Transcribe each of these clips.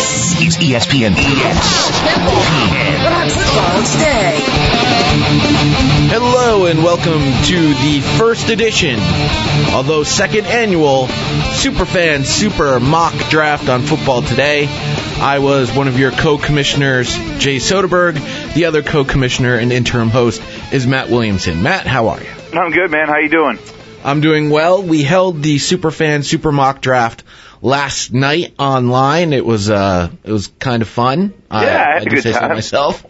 It's ESPN. Football Today. Hello and welcome to the first edition, although second annual, Superfan Super Mock Draft on Football Today. I was one of your co-commissioners, Jay Soderberg. The other co-commissioner and interim host is Matt Williamson. Matt, how are you? I'm good, man. How you doing? I'm doing well. We held the Superfan Super Mock Draft last night online. It was kind of fun. Yeah, I had a just good say so time. myself.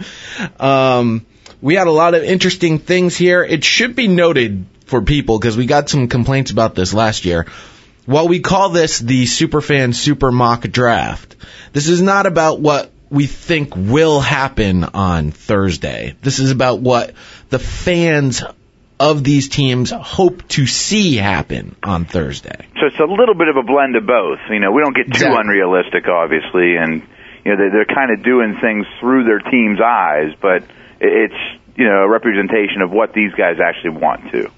We had a lot of interesting things here. It should be noted for people, because we got some complaints about this last year. While we call this the Superfan Super Mock Draft, this is not about what we think will happen on Thursday. This is about what the fans of these teams hope to see happen on Thursday. So it's a little bit of a blend of both. You know, we don't get too Exactly. unrealistic, obviously, and you know they're kind of doing things through their team's eyes, but it's a representation of what these guys actually want to.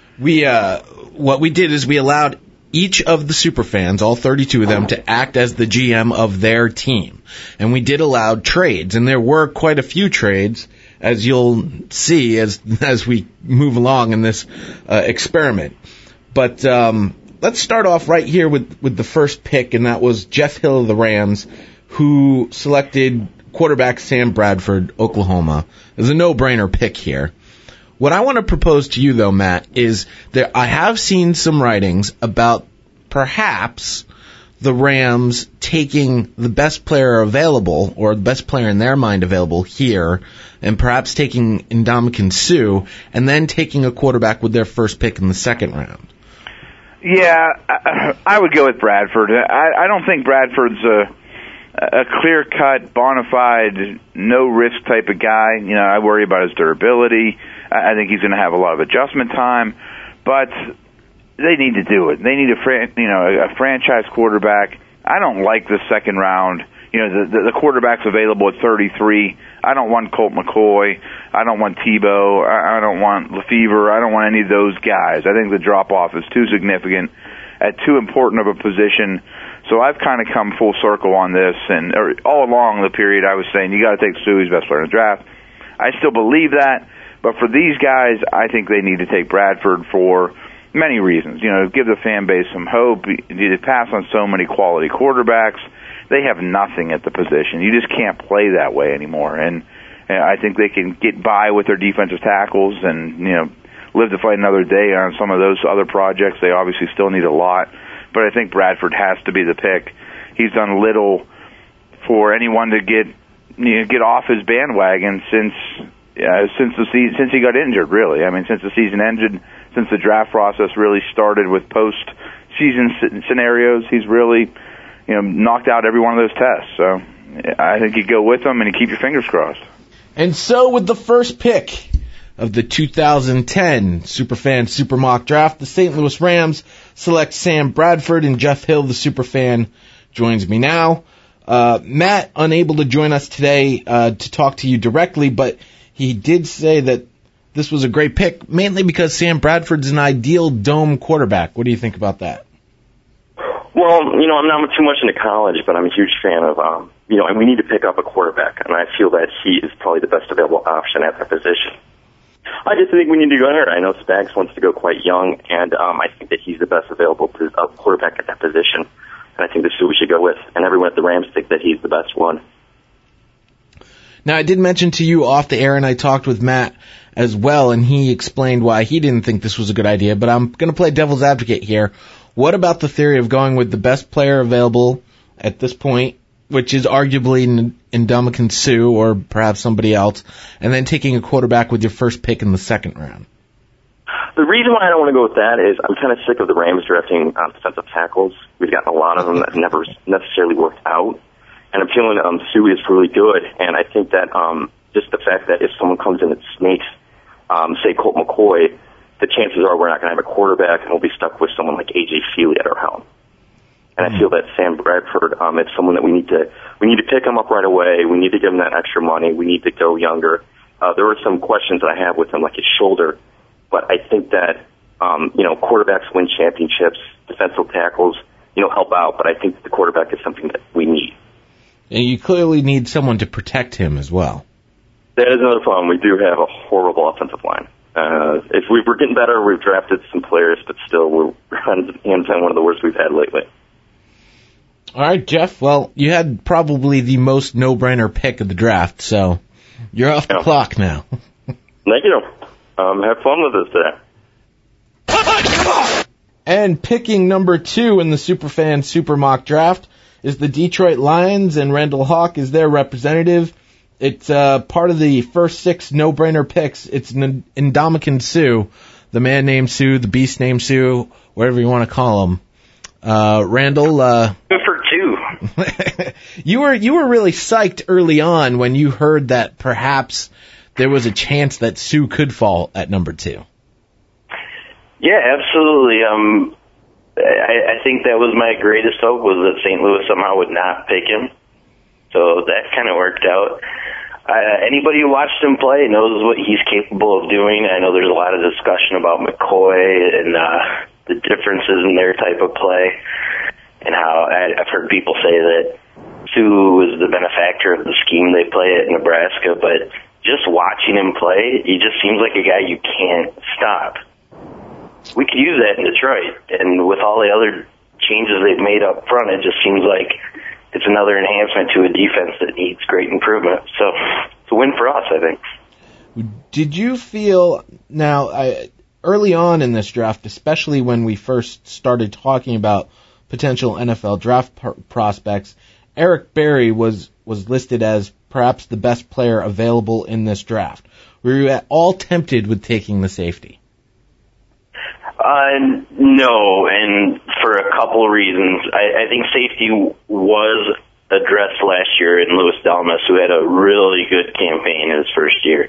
What we did is we allowed each of the superfans, all 32 of them, to act as the GM of their team, and we did allow trades, and there were quite a few trades, as you'll see as we move along in this experiment. But let's start off right here with the first pick, and that was Jeff Hill of the Rams, who selected quarterback Sam Bradford, Oklahoma. It was a no-brainer pick here. What I want to propose to you, though, Matt, is that I have seen some writings about perhaps the Rams taking the best player available, or the best player in their mind available here, and perhaps taking Ndamukong Suh, and then taking a quarterback with their first pick in the second round. Yeah, I would go with Bradford. I don't think Bradford's a clear-cut, bona fide, no-risk type of guy. You know, I worry about his durability. I think he's going to have a lot of adjustment time, but they need to do it. They need a franchise quarterback. I don't like the second round. You know, the quarterbacks available at 33. I don't want Colt McCoy. I don't want Tebow. I don't want Lefevre. I don't want any of those guys. I think the drop-off is too significant at too important of a position. So I've kind of come full circle on this, and all along the period I was saying you got to take Suh, he's the best player in the draft. I still believe that, but for these guys, I think they need to take Bradford for many reasons. You know, give the fan base some hope. You need to pass on so many quality quarterbacks. They have nothing at the position. You just can't play that way anymore. And I think they can get by with their defensive tackles and, live to fight another day on some of those other projects. They obviously still need a lot. But I think Bradford has to be the pick. He's done little for anyone to get off his bandwagon since he got injured, really. I mean, since the season ended, since the draft process really started with post-season scenarios, he's really knocked out every one of those tests. So I think you go with him and you keep your fingers crossed. And so with the first pick of the 2010 Superfan Super Mock Draft, the St. Louis Rams select Sam Bradford, and Jeff Hill, the Superfan, joins me now. Matt, unable to join us today to talk to you directly, but he did say that this was a great pick, mainly because Sam Bradford's an ideal dome quarterback. What do you think about that? Well, I'm not too much into college, but I'm a huge fan of, and we need to pick up a quarterback, and I feel that he is probably the best available option at that position. I just think we need to go there. I know Spags wants to go quite young, and I think that he's the best available quarterback at that position, and I think this is who we should go with. And everyone at the Rams think that he's the best one. Now, I did mention to you off the air, and I talked with Matt as well, and he explained why he didn't think this was a good idea, but I'm going to play devil's advocate here. What about the theory of going with the best player available at this point, which is arguably Ndamukong Suh or perhaps somebody else, and then taking a quarterback with your first pick in the second round? The reason why I don't want to go with that is I'm kind of sick of the Rams drafting defensive tackles. We've gotten a lot of them that never necessarily worked out. And I'm feeling Suh is really good, and I think that just the fact that if someone comes in and snakes, say Colt McCoy, the chances are we're not going to have a quarterback, and we'll be stuck with someone like A.J. Feely at our helm. And I feel that Sam Bradford is someone that we need to pick him up right away. We need to give him that extra money. We need to go younger. There are some questions that I have with him, like his shoulder, but I think that quarterbacks win championships, defensive tackles, help out. But I think the quarterback is something that we need. And you clearly need someone to protect him as well. That is another problem. We do have a horrible offensive line. If we were getting better, we've drafted some players, but still we're hands down one of the worst we've had lately. All right, Jeff. Well, you had probably the most no-brainer pick of the draft, so you're off the clock now. Thank you. Have fun with this today. And picking number 2 in the Superfan Super Mock Draft is the Detroit Lions, and Randall Hawk is their representative. It's part of the first 6 no-brainer picks. It's Ndamukong Suh, the man named Sue, the beast named Sue, whatever you want to call him. Randall, good for 2. you were really psyched early on when you heard that perhaps there was a chance that Sue could fall at number 2. Yeah, absolutely. I think that was my greatest hope, was that St. Louis somehow would not pick him. So that kind of worked out. Anybody who watched him play knows what he's capable of doing. I know there's a lot of discussion about McCoy and the differences in their type of play, and how I've heard people say that Sue was the benefactor of the scheme they play at Nebraska, but just watching him play, he just seems like a guy you can't stop. We could use that in Detroit, and with all the other changes they've made up front, it just seems like it's another enhancement to a defense that needs great improvement. So it's a win for us, I think. Did you feel, now, early on in this draft, especially when we first started talking about potential NFL draft prospects, Eric Berry was listed as perhaps the best player available in this draft. Were you at all tempted with taking the safety? No, and for a couple of reasons. I think safety was addressed last year in Louis Delmas, who had a really good campaign in his first year.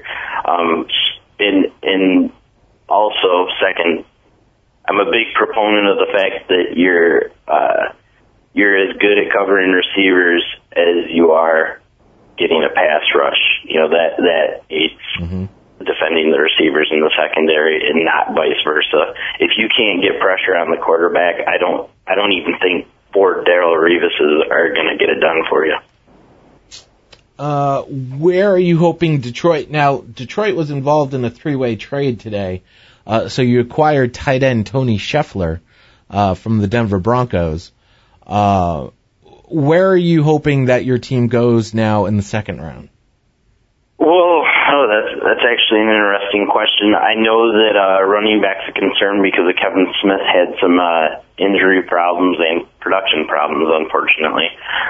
And also, second, I'm a big proponent of the fact that you're as good at covering receivers as you are getting a pass rush. You know, that aids defending the receivers in the secondary, and not vice versa. If you can't get pressure on the quarterback, I don't even think 4 Darrelle Revises are going to get it done for you. Where are you hoping Detroit? Now, Detroit was involved in a 3-way trade today, so you acquired tight end Tony Scheffler from the Denver Broncos. Where are you hoping that your team goes now in the second round? Well, that's actually an interesting question. I know that running back's a concern because of Kevin Smith had some injury problems and production problems, unfortunately.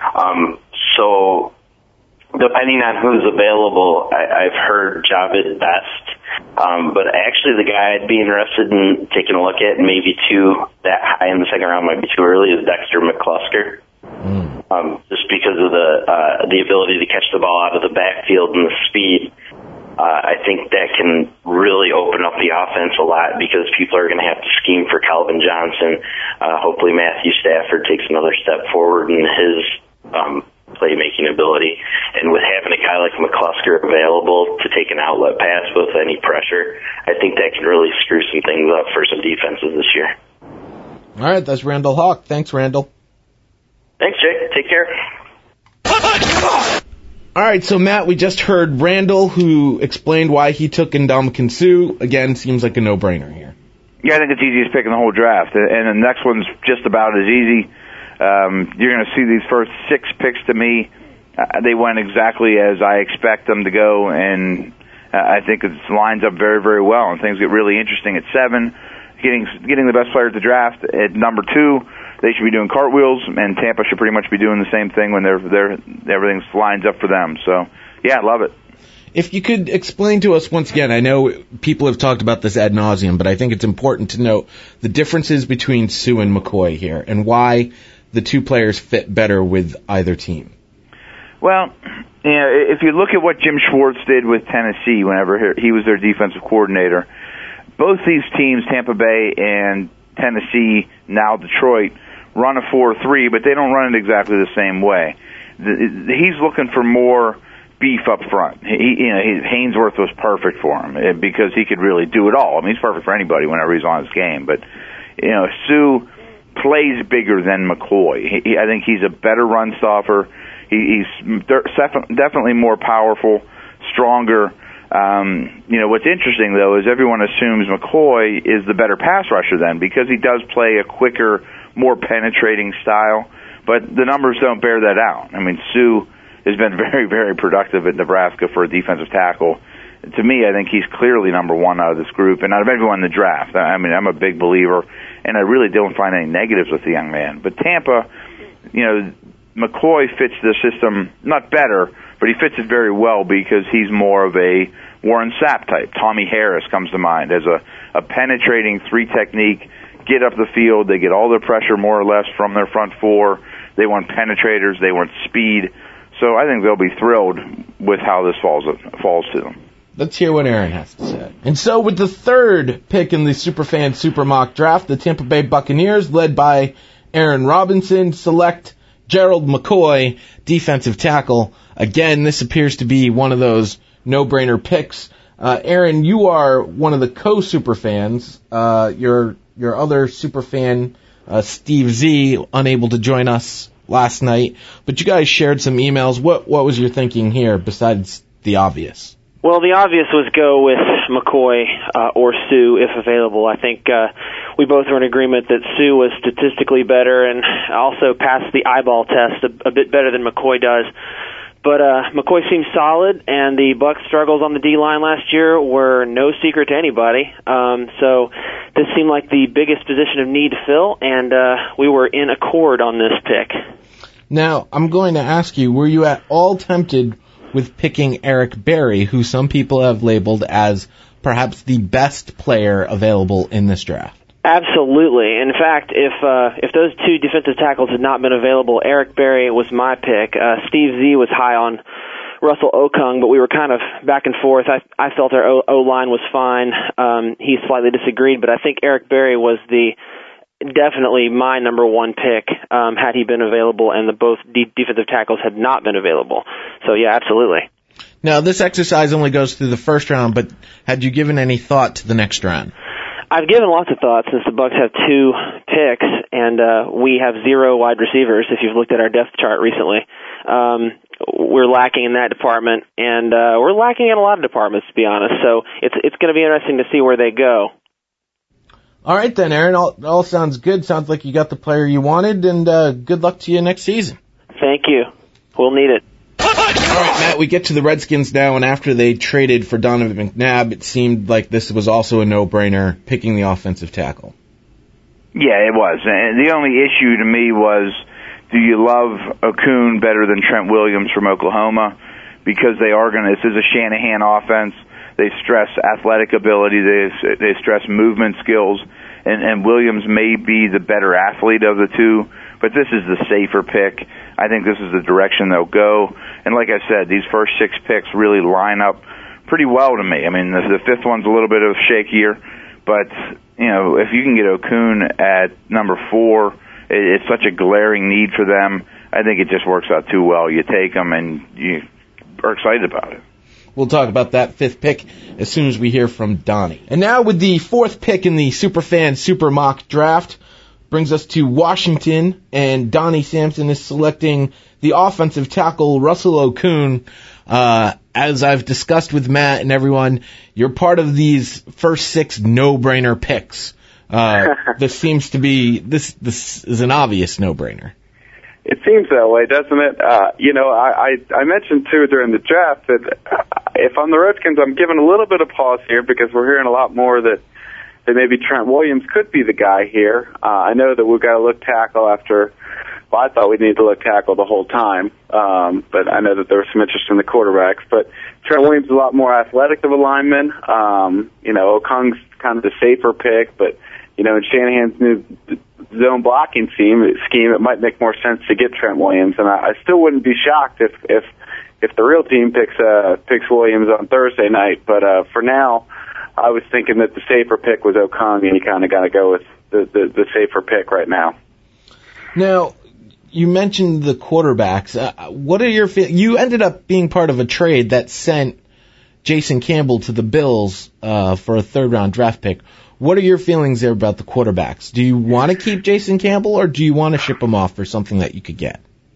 So depending on who's available, I've heard Javid Best. But actually the guy I'd be interested in taking a look at, maybe 2 that high in the second round might be too early, is Dexter McClusker. Just because of the ability to catch the ball out of the backfield and the speed. I think that can really open up the offense a lot, because people are going to have to scheme for Calvin Johnson. Hopefully Matthew Stafford takes another step forward in his playmaking ability. And with having a guy like McClusker available to take an outlet pass with any pressure, I think that can really screw some things up for some defenses this year. All right, that's Randall Hawk. Thanks, Randall. Thanks, Jake. Take care. All right, so Matt, we just heard Randall, who explained why he took Ndamukong Suh. Again, seems like a no-brainer here. Yeah, I think it's the easiest pick in the whole draft, and the next one's just about as easy. You're going to see these first 6 picks to me. They went exactly as I expect them to go, and I think it lines up very, very well, and things get really interesting at 7. Getting the best player at the draft at number 2. They should be doing cartwheels, and Tampa should pretty much be doing the same thing when everything lines up for them. So, yeah, I love it. If you could explain to us once again, I know people have talked about this ad nauseum, but I think it's important to note the differences between Suh and McCoy here, and why the 2 players fit better with either team. Well, you know, if you look at what Jim Schwartz did with Tennessee whenever he was their defensive coordinator, both these teams, Tampa Bay and Tennessee, now Detroit, run a 4-3, but they don't run it exactly the same way. He's looking for more beef up front. Hainsworth was perfect for him because he could really do it all. I mean, he's perfect for anybody whenever he's on his game. But, Suh plays bigger than McCoy. I think he's a better run stopper. He's definitely more powerful, stronger. What's interesting, though, is everyone assumes McCoy is the better pass rusher then because he does play a quicker, more penetrating style, but the numbers don't bear that out. I mean, Sue has been very, very productive at Nebraska for a defensive tackle. To me, I think he's clearly number one out of this group and out of everyone in the draft. I mean, I'm a big believer, and I really don't find any negatives with the young man. But Tampa, McCoy fits the system, not better, but he fits it very well because he's more of a Warren Sapp type. Tommy Harris comes to mind as a penetrating three technique, get up the field, they get all their pressure more or less from their front four. They want penetrators, they want speed. So I think they'll be thrilled with how this falls to them. Let's hear what Aaron has to say. And so with the third pick in the Superfan Super Mock Draft, the Tampa Bay Buccaneers, led by Aaron Robinson, select Gerald McCoy, defensive tackle. Again, this appears to be one of those no-brainer picks. Aaron, you are one of the co-superfans. Your other superfan, Steve Z, unable to join us last night, but you guys shared some emails. What was your thinking here besides the obvious? Well, the obvious was go with McCoy or Sue if available. I think we both were in agreement that Sue was statistically better and also passed the eyeball test a bit better than McCoy does. But McCoy seems solid, and the Bucs' struggles on the D-line last year were no secret to anybody. So this seemed like the biggest position of need to fill, and we were in accord on this pick. Now, I'm going to ask you, were you at all tempted with picking Eric Berry, who some people have labeled as perhaps the best player available in this draft? Absolutely. In fact, if those two defensive tackles had not been available, Eric Berry was my pick. Steve Z was high on Russell Okung, but we were kind of back and forth. I felt our O-line was fine. He slightly disagreed, but I think Eric Berry was definitely my number one pick had he been available and the both defensive tackles had not been available. So, yeah, absolutely. Now, this exercise only goes through the first round, but had you given any thought to the next round? I've given lots of thought since the Bucs have two picks and we have 0 wide receivers. If you've looked at our depth chart recently, we're lacking in that department, and we're lacking in a lot of departments, to be honest. So it's going to be interesting to see where they go. All right then, Aaron. All sounds good. Sounds like you got the player you wanted, and good luck to you next season. Thank you. We'll need it. All right, Matt, we get to the Redskins now, and after they traded for Donovan McNabb, it seemed like this was also a no-brainer, picking the offensive tackle. Yeah, it was. And the only issue to me was, do you love Okung better than Trent Williams from Oklahoma? Because this is a Shanahan offense. They stress athletic ability. They stress movement skills. And Williams may be the better athlete of the two, but this is the safer pick. I think this is the direction they'll go. And like I said, these first 6 picks really line up pretty well to me. I mean, the fifth one's a little bit of shakier, but, if you can get Okung at number 4, it's such a glaring need for them. I think it just works out too well. You take them and you are excited about it. We'll talk about that 5th pick as soon as we hear from Donnie. And now with the 4th pick in the Superfan Super Mock Draft, brings us to Washington, and Donnie Sampson is selecting the offensive tackle Russell Okung. As I've discussed with Matt and everyone, you're part of these first 6 no-brainer picks. This seems to be, this is an obvious no-brainer. It seems that way, doesn't it? I mentioned, too, during the draft that if I'm the Redskins, I'm giving a little bit of pause here because we're hearing a lot more that maybe Trent Williams could be the guy here. I know that we've got to look tackle I thought we'd need to look tackle the whole time, but I know that there was some interest in the quarterbacks. But Trent Williams is a lot more athletic of a lineman. Okung's kind of the safer pick, but, in Shanahan's new zone blocking scheme, it might make more sense to get Trent Williams, and I still wouldn't be shocked if the real team picks Williams on Thursday night. But for now, I was thinking that the safer pick was Okung, and you kind of got to go with the safer pick right now. Now, you mentioned the quarterbacks. What are your you ended up being part of a trade that sent Jason Campbell to the Bills for a 3rd-round draft pick. What are your feelings there about the quarterbacks? Do you want to keep Jason Campbell, or do you want to ship him off for something that you could get?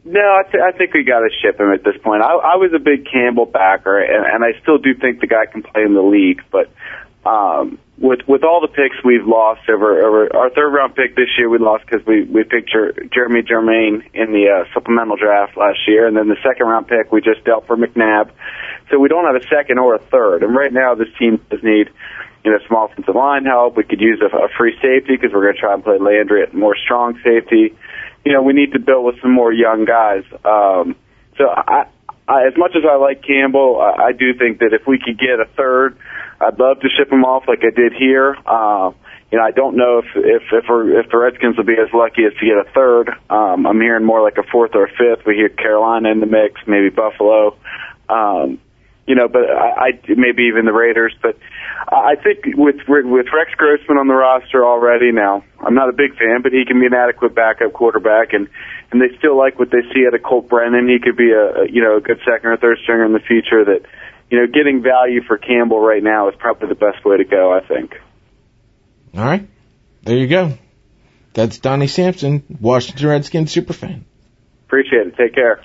No, I think we got to ship him at this point. I was a big Campbell backer, and I still do think the guy can play in the league. But with all the picks we've lost over our third round pick this year, we lost because we picked Jeremy Germain in the supplemental draft last year, and then the second round pick we just dealt for McNabb. So we don't have a second or a third. And right now this team does need small offensive line help. We could use a free safety because we're going to try and play Landry at more strong safety. We need to build with some more young guys. So I, as much as I like Campbell, I do think that if we could get a third, I'd love to ship him off like I did here. I don't know if the Redskins will be as lucky as to get a third. I'm hearing more like a fourth or a fifth. We hear Carolina in the mix, maybe Buffalo. But I maybe even the Raiders. But I think with Rex Grossman on the roster already now, I'm not a big fan, but he can be an adequate backup quarterback, and they still like what they see out of Colt Brennan. He could be a good second or third stringer in the future. That getting value for Campbell right now is probably the best way to go, I think. All right, there you go. That's Donnie Sampson, Washington Redskins superfan. Appreciate it. Take care.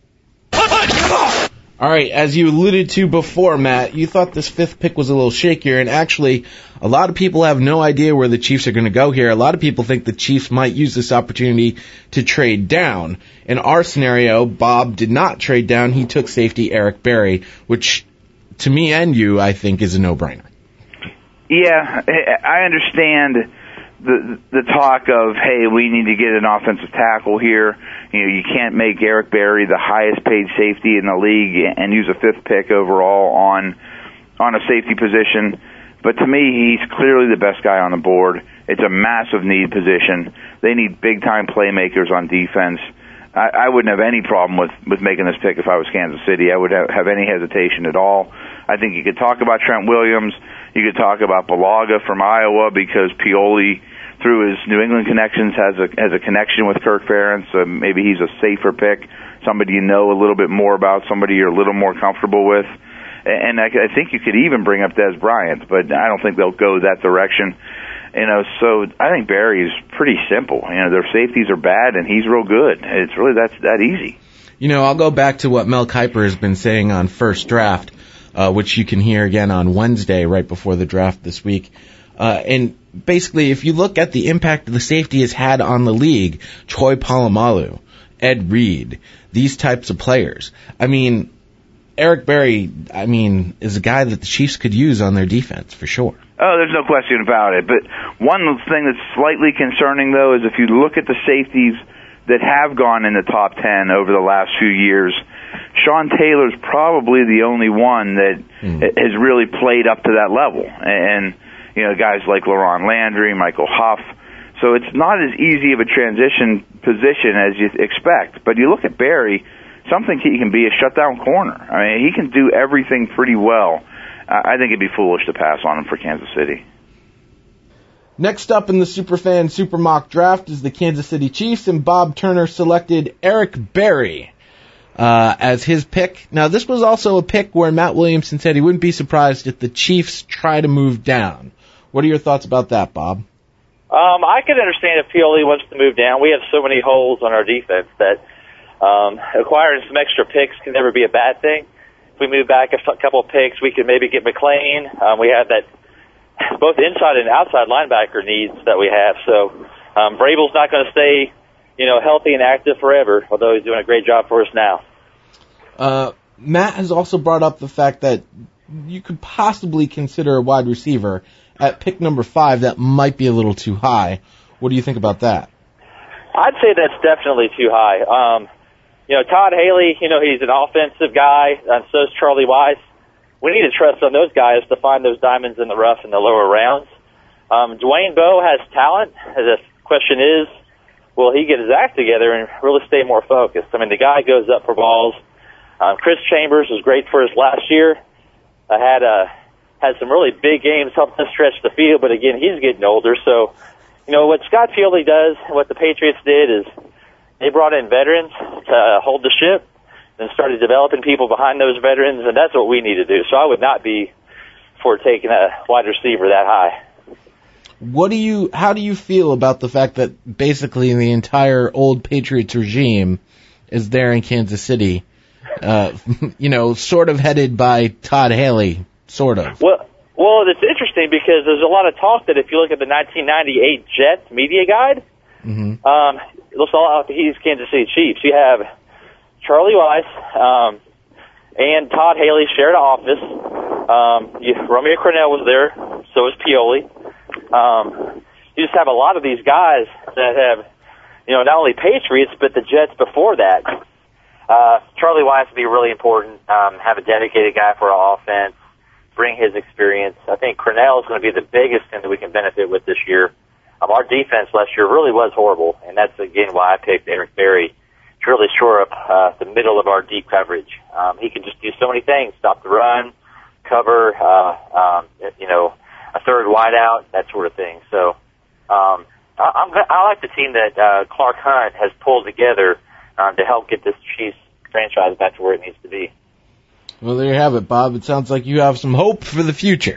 All right, as you alluded to before, Matt, you thought this fifth pick was a little shakier, and actually, a lot of people have no idea where the Chiefs are going to go here. A lot of people think the Chiefs might use this opportunity to trade down. In our scenario, Bob did not trade down. He took safety Eric Berry, which, to me and you, I think is a no-brainer. Yeah, I understand the talk of, hey, we need to get an offensive tackle here. You can't make Eric Berry the highest paid safety in the league and use a fifth pick overall on a safety position. But to me, he's clearly the best guy on the board. It's a massive need position. They need big-time playmakers on defense. I wouldn't have any problem with making this pick if I was Kansas City. I would have any hesitation at all. I think you could talk about Trent Williams. You could talk about Balaga from Iowa because Pioli, through his New England connections, has a connection with Kirk Ferentz. So maybe he's a safer pick, somebody you know a little bit more about, somebody you're a little more comfortable with. And I think you could even bring up Des Bryant, but I don't think they'll go that direction. So I think Barry's pretty simple. Their safeties are bad, and he's real good. It's really that easy. I'll go back to what Mel Kiper has been saying on First Draft, which you can hear again on Wednesday, right before the draft this week. And basically, if you look at the impact the safety has had on the league, Troy Polamalu, Ed Reed, these types of players. Eric Berry, is a guy that the Chiefs could use on their defense for sure. Oh, there's no question about it. But one thing that's slightly concerning, though, is if you look at the safeties that have gone in the top 10 over the last few years, Sean Taylor's probably the only one that has really played up to that level. And guys like LaRon Landry, Michael Huff. So it's not as easy of a transition position as you expect. But you look at Berry, something he can be a shutdown corner. He can do everything pretty well. I think it'd be foolish to pass on him for Kansas City. Next up in the Superfan Super Mock Draft is the Kansas City Chiefs, and Bob Turner selected Eric Berry as his pick. Now, this was also a pick where Matt Williamson said he wouldn't be surprised if the Chiefs try to move down. What are your thoughts about that, Bob? I could understand if Pioli wants to move down. We have so many holes on our defense that acquiring some extra picks can never be a bad thing. If we move back a couple of picks, we could maybe get McLean. We have that both inside and outside linebacker needs that we have. So Vrabel's not going to stay, healthy and active forever, although he's doing a great job for us now. Matt has also brought up the fact that you could possibly consider a wide receiver at pick number 5. That might be a little too high. What do you think about that? I'd say that's definitely too high. Todd Haley, he's an offensive guy, and so is Charlie Weiss. We need to trust on those guys to find those diamonds in the rough in the lower rounds. Dwayne Bowe has talent. The question is, will he get his act together and really stay more focused? The guy goes up for balls. Chris Chambers was great for us last year. Had some really big games helping us stretch the field, but again, he's getting older. So, what Scott Pioli does, what the Patriots did is they brought in veterans to hold the ship and started developing people behind those veterans, and that's what we need to do. So I would not be for taking a wide receiver that high. How do you feel about the fact that basically the entire old Patriots regime is there in Kansas City, sort of headed by Todd Haley, sort of. Well, it's interesting because there's a lot of talk that if you look at the 1998 Jets media guide, it looks all like he's Kansas City Chiefs. You have Charlie Weiss and Todd Haley shared an office. Romeo Crennel was there, so was Pioli. You just have a lot of these guys that have, not only Patriots, but the Jets before that. Charlie Weiss would be really important. Have a dedicated guy for our offense, bring his experience. I think Crennel is going to be the biggest thing that we can benefit with this year. Our defense last year really was horrible, and that's, again, why I picked Eric Berry to really shore up the middle of our deep coverage. He can just do so many things, stop the run, cover, a third wideout, that sort of thing. So I like the team that Clark Hunt has pulled together to help get this Chiefs franchise back to where it needs to be. Well, there you have it, Bob. It sounds like you have some hope for the future.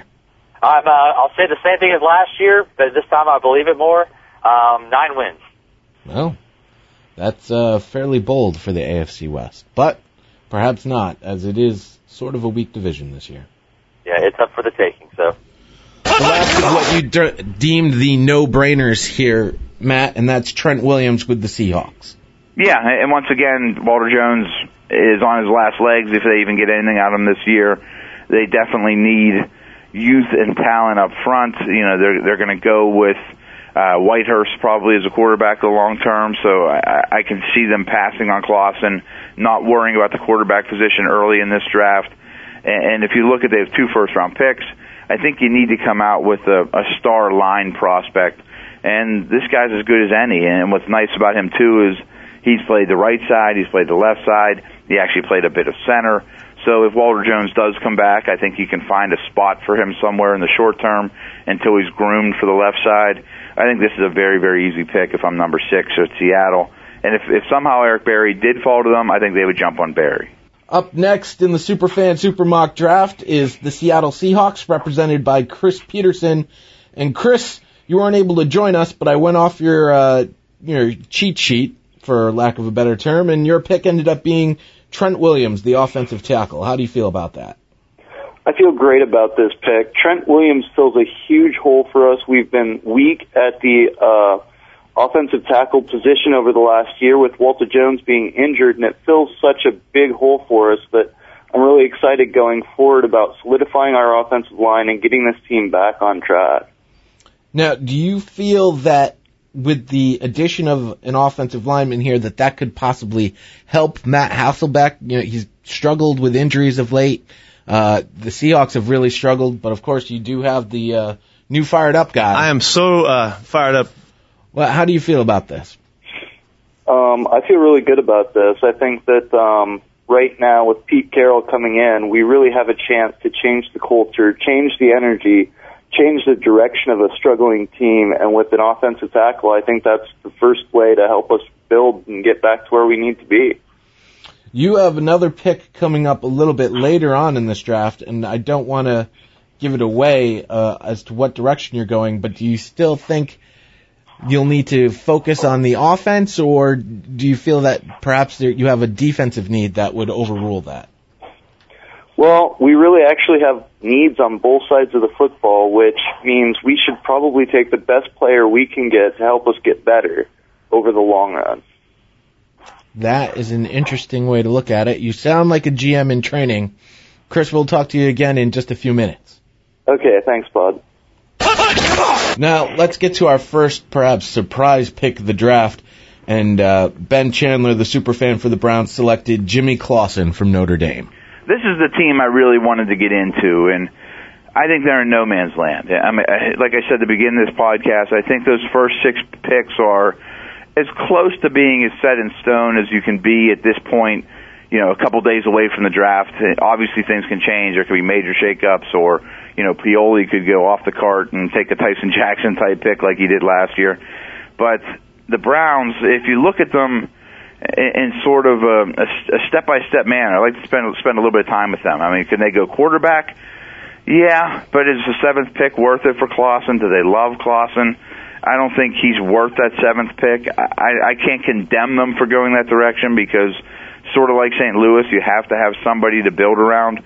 I'll say the same thing as last year, but this time I believe it more. 9 wins. Well, that's fairly bold for the AFC West, but perhaps not, as it is sort of a weak division this year. Yeah, it's up for the taking, so. The last is what you deemed the no-brainers here, Matt, and that's Trent Williams with the Seahawks. Yeah, and once again, Walter Jones is on his last legs if they even get anything out of him this year. They definitely need youth and talent up front. They're going to go with Whitehurst probably as a quarterback the long term, so I can see them passing on Clausen, not worrying about the quarterback position early in this draft. And if you look at, they have 2 first-round picks, I think you need to come out with a star line prospect. And this guy's as good as any. And what's nice about him, too, is he's played the right side, he's played the left side, he actually played a bit of center. So if Walter Jones does come back, I think you can find a spot for him somewhere in the short term until he's groomed for the left side. I think this is a very, very easy pick if I'm number 6 at Seattle. And if somehow Eric Berry did fall to them, I think they would jump on Berry. Up next in the Superfan Super Mock Draft is the Seattle Seahawks, represented by Chris Peterson. And Chris, you weren't able to join us, but I went off your cheat sheet, for lack of a better term, and your pick ended up being Trent Williams, the offensive tackle. How do you feel about that? I feel great about this pick. Trent Williams fills a huge hole for us. We've been weak at the offensive tackle position over the last year with Walter Jones being injured, and it fills such a big hole for us that I'm really excited going forward about solidifying our offensive line and getting this team back on track. Now, do you feel that with the addition of an offensive lineman here that could possibly help Matt Hasselbeck? He's struggled with injuries of late. The Seahawks have really struggled, but of course you do have the new fired up guy. I am so fired up. Well, how do you feel about this? I feel really good about this. I think that right now with Pete Carroll coming in, we really have a chance to change the culture, change the energy, change the direction of a struggling team. And with an offensive tackle, I think that's the first way to help us build and get back to where we need to be. You have another pick coming up a little bit later on in this draft, and I don't want to give it away as to what direction you're going, but do you still think you'll need to focus on the offense, or do you feel that perhaps you have a defensive need that would overrule that? Well, we really actually have needs on both sides of the football, which means we should probably take the best player we can get to help us get better over the long run. That is an interesting way to look at it. You sound like a GM in training. Chris, we'll talk to you again in just a few minutes. Okay, thanks, bud. Now, let's get to our first, perhaps, surprise pick of the draft. And Ben Chandler, the superfan for the Browns, selected Jimmy Clausen from Notre Dame. This is the team I really wanted to get into, and I think they're in no man's land. I mean, like I said at the beginning of this podcast, I think those first 6 picks are as close to being as set in stone as you can be at this point, a couple days away from the draft. Obviously, things can change. There could be major shakeups, or, Pioli could go off the cart and take a Tyson Jackson-type pick like he did last year. But the Browns, if you look at them in sort of a step-by-step manner, I like to spend a little bit of time with them. I mean, can they go quarterback? Yeah, but is the 7th pick worth it for Clausen? Do they love Clausen? I don't think he's worth that 7th pick. I can't condemn them for going that direction because, sort of like St. Louis, you have to have somebody to build around.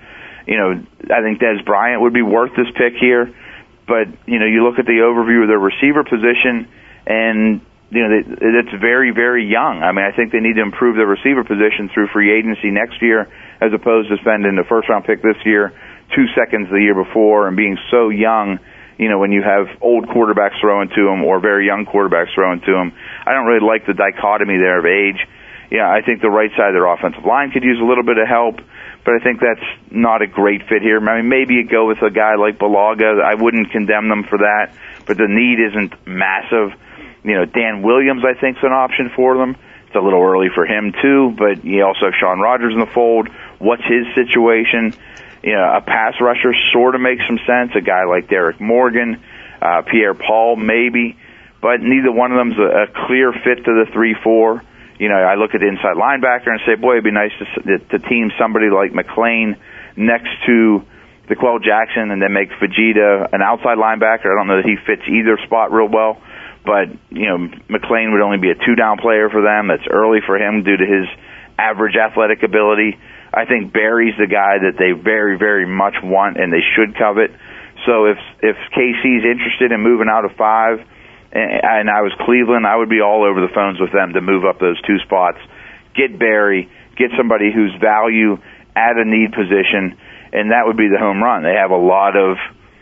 I think Des Bryant would be worth this pick here. But, you look at the overview of their receiver position, and, it's very, very young. I mean, I think they need to improve their receiver position through free agency next year as opposed to spending the first-round pick this year, 2 seconds the year before, and being so young, when you have old quarterbacks throwing to them or very young quarterbacks throwing to them. I don't really like the dichotomy there of age. Yeah, I think the right side of their offensive line could use a little bit of help, but I think that's not a great fit here. I mean, maybe you go with a guy like Bulaga. I wouldn't condemn them for that, but the need isn't massive. Dan Williams, I think, is an option for them. It's a little early for him, too, but you also have Sean Rogers in the fold. What's his situation? A pass rusher sort of makes some sense. A guy like Derek Morgan, Pierre Paul, maybe, but neither one of them's a clear fit to the 3-4. I look at the inside linebacker and say, boy, it'd be nice to team somebody like McClain next to DeQuell Jackson and then make Fajita an outside linebacker. I don't know that he fits either spot real well, but, McClain would only be a 2-down player for them. That's early for him due to his average athletic ability. I think Barry's the guy that they very, very much want and they should covet. So if KC's interested in moving out of 5, and I was Cleveland, I would be all over the phones with them to move up those 2 spots. Get Barry, get somebody whose value at a need position, and that would be the home run. They have a lot of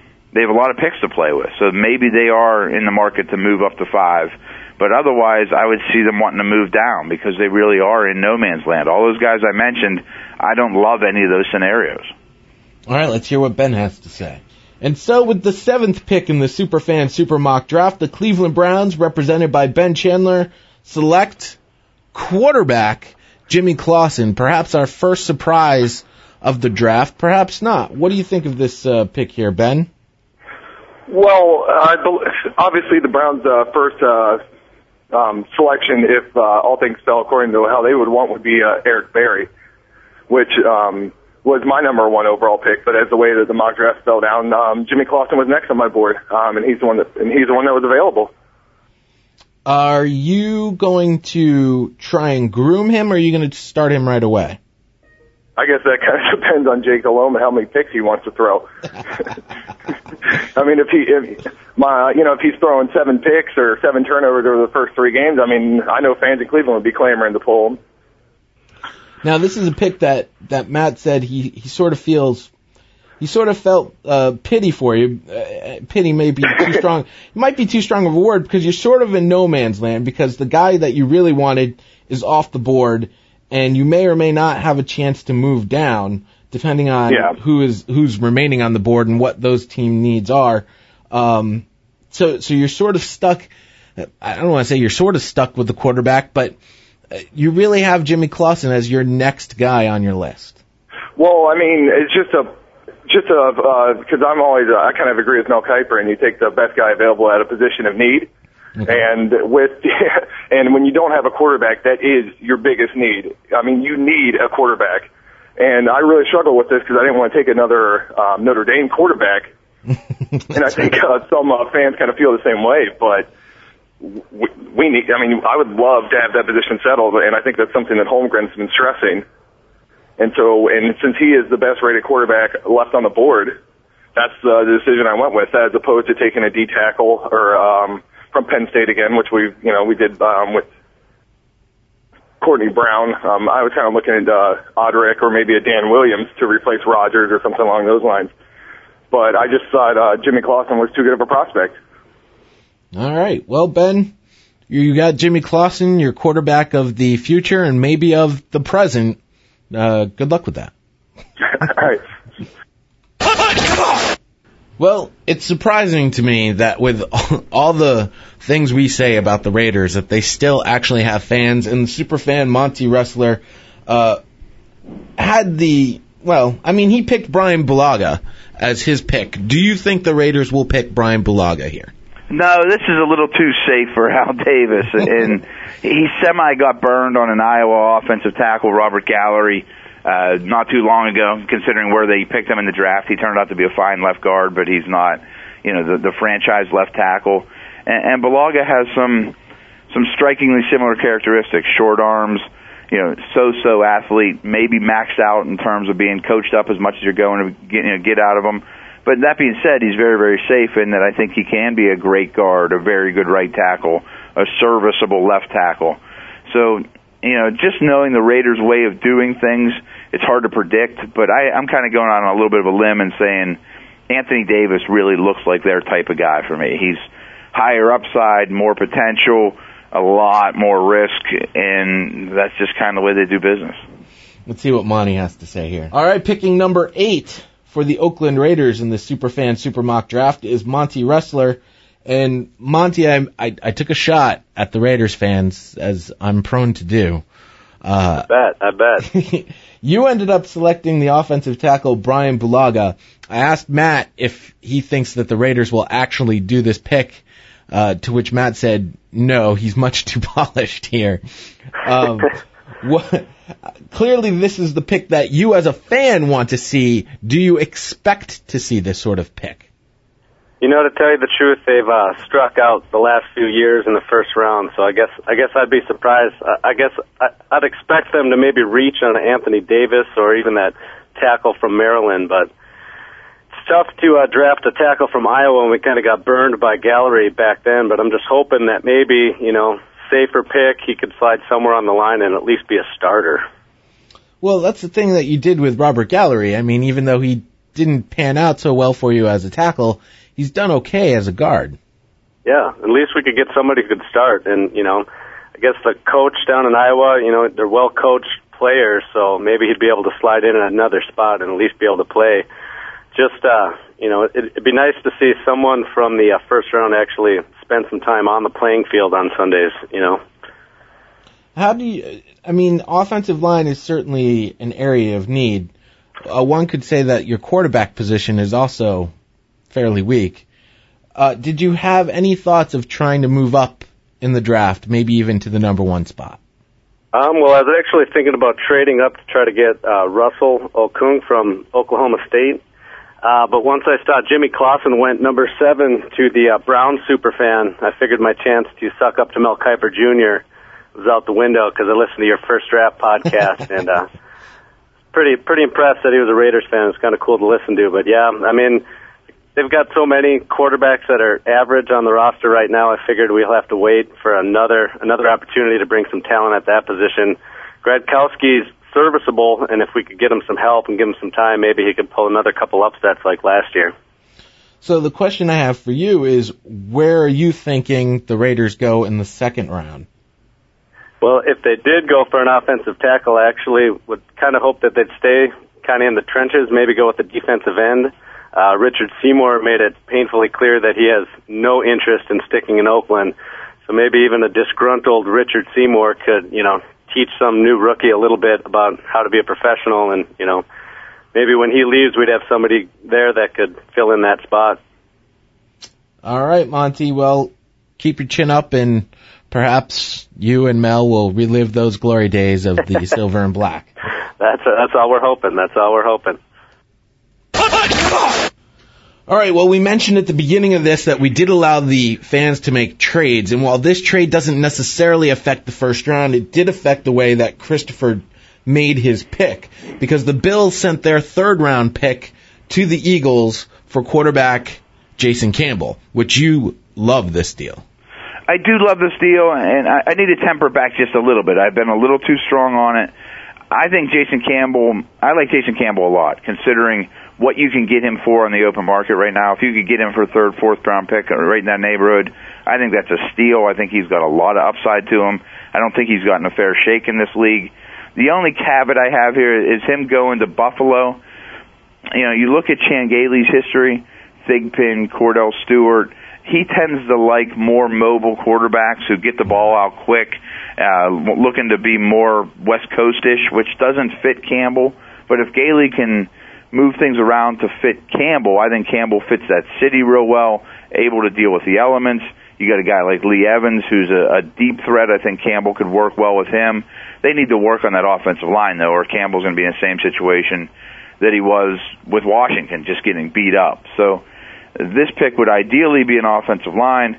picks to play with, so maybe they are in the market to move up to 5. But otherwise, I would see them wanting to move down because they really are in no man's land. All those guys I mentioned, I don't love any of those scenarios. All right, let's hear what Ben has to say. And so with the 7th pick in the Superfan Super Mock Draft, the Cleveland Browns, represented by Ben Chandler, select quarterback Jimmy Clausen. Perhaps our first surprise of the draft, perhaps not. What do you think of this pick here, Ben? Well, obviously the Browns' first selection, if all things fell according to how they would want, would be Eric Berry, which was my number 1 overall pick. But as the way that the mock draft fell down, Jimmy Clausen was next on my board, and he's the one that was available. Are you going to try and groom him, or are you going to start him right away? I guess that kind of depends on Jake Delhomme and how many picks he wants to throw. I mean, if he's throwing 7 picks or 7 turnovers over the first 3 games, I mean, I know fans in Cleveland would be clamoring to pull him. Now, this is a pick that Matt said he sort of felt pity for you. Pity may be too strong. It might be too strong of a word because you're sort of in no man's land because the guy that you really wanted is off the board, and you may or may not have a chance to move down depending on who's remaining on the board and what those team needs are. So you're sort of stuck. I don't want to say you're sort of stuck with the quarterback, but you really have Jimmy Clausen as your next guy on your list. Well, I mean, it's because I kind of agree with Mel Kiper, and you take the best guy available at a position of need. Okay. And when you don't have a quarterback, that is your biggest need. I mean, you need a quarterback. And I really struggle with this because I didn't want to take another Notre Dame quarterback. And I think some fans kind of feel the same way, but we need, I mean, I would love to have that position settled, and I think that's something that Holmgren's been stressing. And since he is the best rated quarterback left on the board, that's the decision I went with, as opposed to taking a D tackle or from Penn State again, which we did with Courtney Brown. I was kind of looking at Odrick or maybe a Dan Williams to replace Rogers or something along those lines. But I just thought Jimmy Clausen was too good of a prospect. All right. Well, Ben, you got Jimmy Clausen, your quarterback of the future and maybe of the present. Good luck with that. All right. Well, it's surprising to me that with all the things we say about the Raiders, that they still actually have fans. And the superfan Monty Ressler he picked Brian Bulaga as his pick. Do you think the Raiders will pick Brian Bulaga here? No, this is a little too safe for Al Davis. And he got burned on an Iowa offensive tackle, Robert Gallery, not too long ago, considering where they picked him in the draft. He turned out to be a fine left guard, but he's not, the franchise left tackle. And Bulaga has some strikingly similar characteristics: short arms, so-so athlete, maybe maxed out in terms of being coached up as much as you're going to get out of him. But that being said, he's very, very safe in that I think he can be a great guard, a very good right tackle, a serviceable left tackle. So, just knowing the Raiders' way of doing things, it's hard to predict, but I'm kind of going on a little bit of a limb and saying Anthony Davis really looks like their type of guy for me. He's higher upside, more potential, a lot more risk, and that's just kind of the way they do business. Let's see what Monty has to say here. All right, picking number 8 for the Oakland Raiders in the Superfan Super Mock Draft is Monty Ressler. And Monty, I took a shot at the Raiders fans, as I'm prone to do. I bet. You ended up selecting the offensive tackle Brian Bulaga. I asked Matt if he thinks that the Raiders will actually do this pick, to which Matt said, no, he's much too polished here. Clearly this is the pick that you as a fan want to see. Do you expect to see this sort of pick? To tell you the truth, they've struck out the last few years in the first round, so I guess I'd be surprised. I'd expect them to maybe reach on Anthony Davis or even that tackle from Maryland, but it's tough to draft a tackle from Iowa, and we kind of got burned by Gallery back then, but I'm just hoping that maybe, safer pick, he could slide somewhere on the line and at least be a starter. Well, that's the thing that you did with Robert Gallery. I mean, even though he didn't pan out so well for you as a tackle, he's done okay as a guard. Yeah, at least we could get somebody who could start. And, I guess the coach down in Iowa, they're well-coached players, so maybe he'd be able to slide in another spot and at least be able to play. Just, it'd be nice to see someone from the first round actually spend some time on the playing field on Sundays, How do you, offensive line is certainly an area of need. One could say that your quarterback position is also fairly weak. Did you have any thoughts of trying to move up in the draft, maybe even to the number 1 spot? Well, I was actually thinking about trading up to try to get Russell Okung from Oklahoma State. But once I saw Jimmy Clausen went number 7 to the Brown Superfan, I figured my chance to suck up to Mel Kiper Jr. was out the window because I listened to your First Draft podcast and pretty impressed that he was a Raiders fan. It's kind of cool to listen to. But yeah, they've got so many quarterbacks that are average on the roster right now. I figured we'll have to wait for another opportunity to bring some talent at that position. Gradkowski's serviceable, and if we could get him some help and give him some time, maybe he could pull another couple upsets like last year. So the question I have for you is, where are you thinking the Raiders go in the second round? Well, if they did go for an offensive tackle, I actually would kind of hope that they'd stay kind of in the trenches, maybe go with the defensive end. Richard Seymour made it painfully clear that he has no interest in sticking in Oakland. So maybe even a disgruntled Richard Seymour could, teach some new rookie a little bit about how to be a professional. And, maybe when he leaves, we'd have somebody there that could fill in that spot. All right, Monty. Well, keep your chin up, and perhaps you and Mel will relive those glory days of the silver and black. That's all we're hoping. That's all we're hoping. All right, well, we mentioned at the beginning of this that we did allow the fans to make trades, and while this trade doesn't necessarily affect the first round, it did affect the way that Christopher made his pick, because the Bills sent their third-round pick to the Eagles for quarterback Jason Campbell, which you love this deal. I do love this deal, and I need to temper back just a little bit. I've been a little too strong on it. I like Jason Campbell a lot, considering what you can get him for on the open market right now. If you could get him for a third, fourth round pick right in that neighborhood, I think that's a steal. I think he's got a lot of upside to him. I don't think he's gotten a fair shake in this league. The only caveat I have here is him going to Buffalo. You look at Chan Gailey's history, Thigpen, Cordell Stewart. He tends to like more mobile quarterbacks who get the ball out quick, looking to be more West Coast-ish, which doesn't fit Campbell. But if Gailey can move things around to fit Campbell, I think Campbell fits that city real well, able to deal with the elements. You got a guy like Lee Evans, who's a deep threat. I think Campbell could work well with him. They need to work on that offensive line, though, or Campbell's going to be in the same situation that he was with Washington, just getting beat up. So this pick would ideally be an offensive line.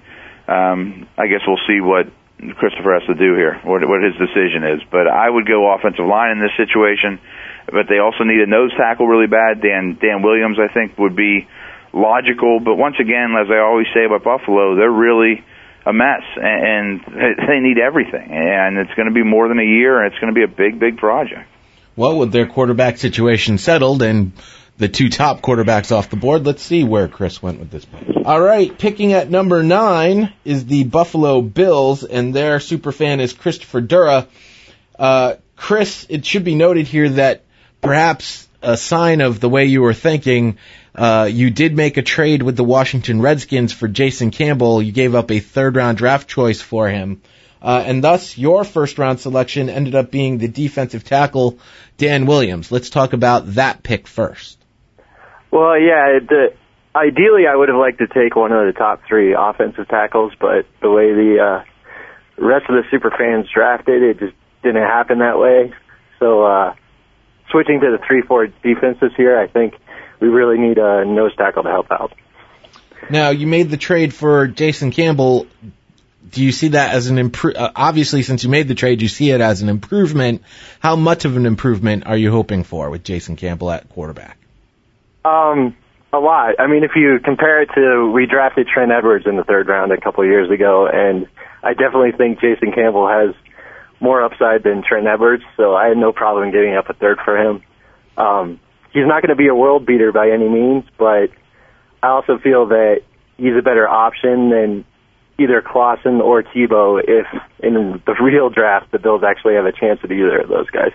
I guess we'll see what Christopher has to do here, what his decision is. But I would go offensive line in this situation. But they also need a nose tackle really bad. Dan Williams, I think, would be logical. But once again, as I always say about Buffalo, they're really a mess, and they need everything. And it's going to be more than a year, and it's going to be a big, big project. Well, with their quarterback situation settled and the two top quarterbacks off the board, let's see where Chris went with this pick. All right, picking at number 9 is the Buffalo Bills, and their superfan is Christopher Dura. Chris, it should be noted here that perhaps a sign of the way you were thinking, you did make a trade with the Washington Redskins for Jason Campbell. You gave up a third-round draft choice for him. And thus, your first-round selection ended up being the defensive tackle, Dan Williams. Let's talk about that pick first. Well, yeah, ideally I would have liked to take one of the top 3 offensive tackles, but the way the rest of the superfans drafted, it just didn't happen that way. So switching to the 3-4 defense this year, I think we really need a nose tackle to help out. Now, you made the trade for Jason Campbell. Do you see that as an obviously, since you made the trade, you see it as an improvement. How much of an improvement are you hoping for with Jason Campbell at quarterback? A lot. I mean, if you compare it to, we drafted Trent Edwards in the 3rd round a couple of years ago, and I definitely think Jason Campbell has more upside than Trent Edwards, so I had no problem giving up a 3rd for him. He's not going to be a world beater by any means, but I also feel that he's a better option than either Clausen or Tebow if in the real draft the Bills actually have a chance at either of those guys.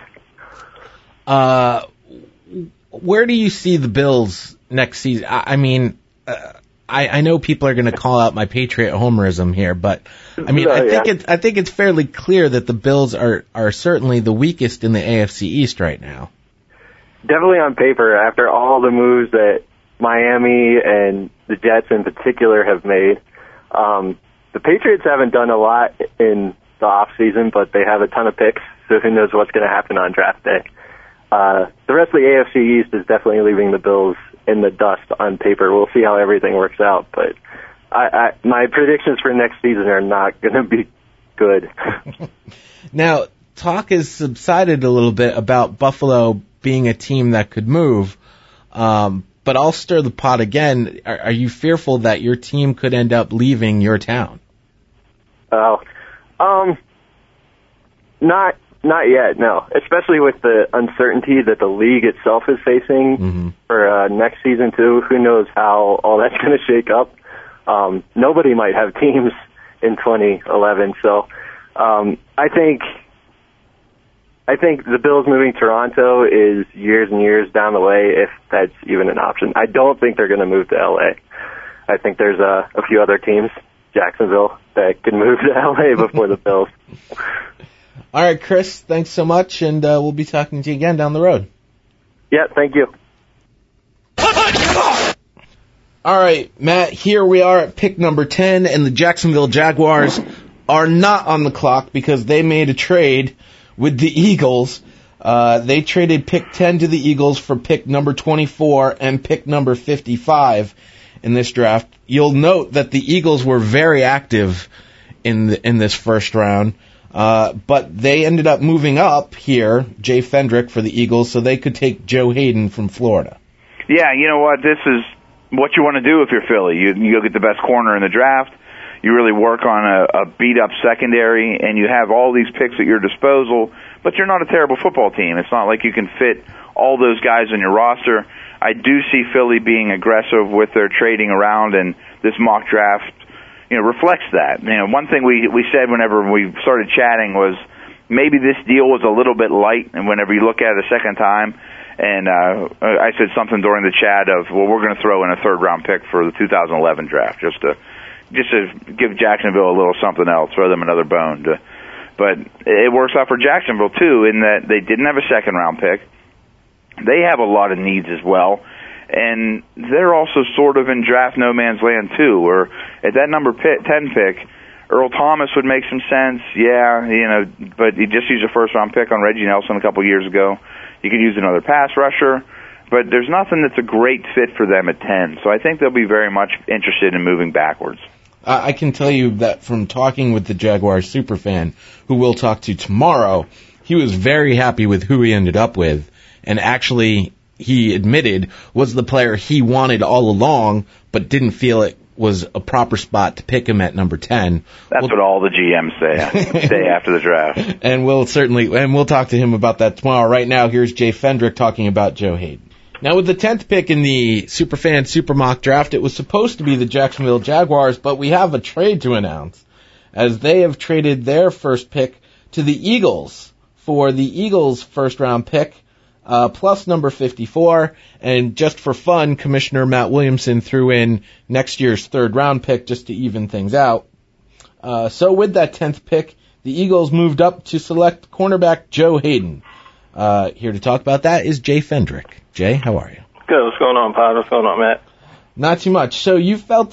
Where do you see the Bills next season? I mean, I know people are going to call out my Patriot homerism here, but I mean, I think it's fairly clear that the Bills are certainly the weakest in the AFC East right now. Definitely on paper, after all the moves that Miami and the Jets in particular have made, the Patriots haven't done a lot in the off season, but they have a ton of picks, so who knows what's going to happen on draft day. The rest of the AFC East is definitely leaving the Bills in the dust on paper. We'll see how everything works out, but my predictions for next season are not going to be good. Now, talk has subsided a little bit about Buffalo being a team that could move, but I'll stir the pot again. Are you fearful that your team could end up leaving your town? Not yet, no. Especially with the uncertainty that the league itself is facing for next season, too. Who knows how all that's going to shake up. Nobody might have teams in 2011. So I think the Bills moving Toronto is years and years down the way, if that's even an option. I don't think they're going to move to L.A. I think there's a few other teams, Jacksonville, that can move to L.A. before the Bills. All right, Chris, thanks so much, and we'll be talking to you again down the road. Yeah, thank you. All right, Matt, here we are at pick number 10, and the Jacksonville Jaguars are not on the clock because they made a trade with the Eagles. They traded pick 10 to the Eagles for pick number 24 and pick number 55 in this draft. You'll note that the Eagles were very active in this first round. But they ended up moving up here, Jay Fendrick for the Eagles, so they could take Joe Hayden from Florida. Yeah, you know what? This is what you want to do if you're Philly. You go get the best corner in the draft. You really work on a beat-up secondary, and you have all these picks at your disposal, but you're not a terrible football team. It's not like you can fit all those guys on your roster. I do see Philly being aggressive with their trading around, and this mock draft reflects that. One thing we said whenever we started chatting was maybe this deal was a little bit light, and whenever you look at it a second time, and I said something during the chat of, well, we're going to throw in a 3rd-round pick for the 2011 draft just to give Jacksonville a little something else, throw them another bone. But it works out for Jacksonville, too, in that they didn't have a 2nd-round pick. They have a lot of needs as well. And they're also sort of in draft no man's land, too, where at that number 10 pick, Earl Thomas would make some sense, but he just used a 1st-round pick on Reggie Nelson a couple years ago. You could use another pass rusher, but there's nothing that's a great fit for them at 10. So I think they'll be very much interested in moving backwards. I can tell you that from talking with the Jaguars superfan, who we'll talk to tomorrow, he was very happy with who he ended up with, and actually, he admitted, was the player he wanted all along, but didn't feel it was a proper spot to pick him at number 10. That's what all the GMs say day after the draft. And we'll talk to him about that tomorrow. Right now, here's Jay Fendrick talking about Joe Hayden. Now, with the 10th pick in the Superfan Supermock draft, it was supposed to be the Jacksonville Jaguars, but we have a trade to announce, as they have traded their first pick to the Eagles for the Eagles' first-round pick, plus number 54, and just for fun, Commissioner Matt Williamson threw in next year's third-round pick just to even things out. So with that 10th pick, the Eagles moved up to select cornerback Joe Hayden. Here to talk about that is Jay Fendrick. Jay, how are you? Good. What's going on, Pod? What's going on, Matt? Not too much. So you felt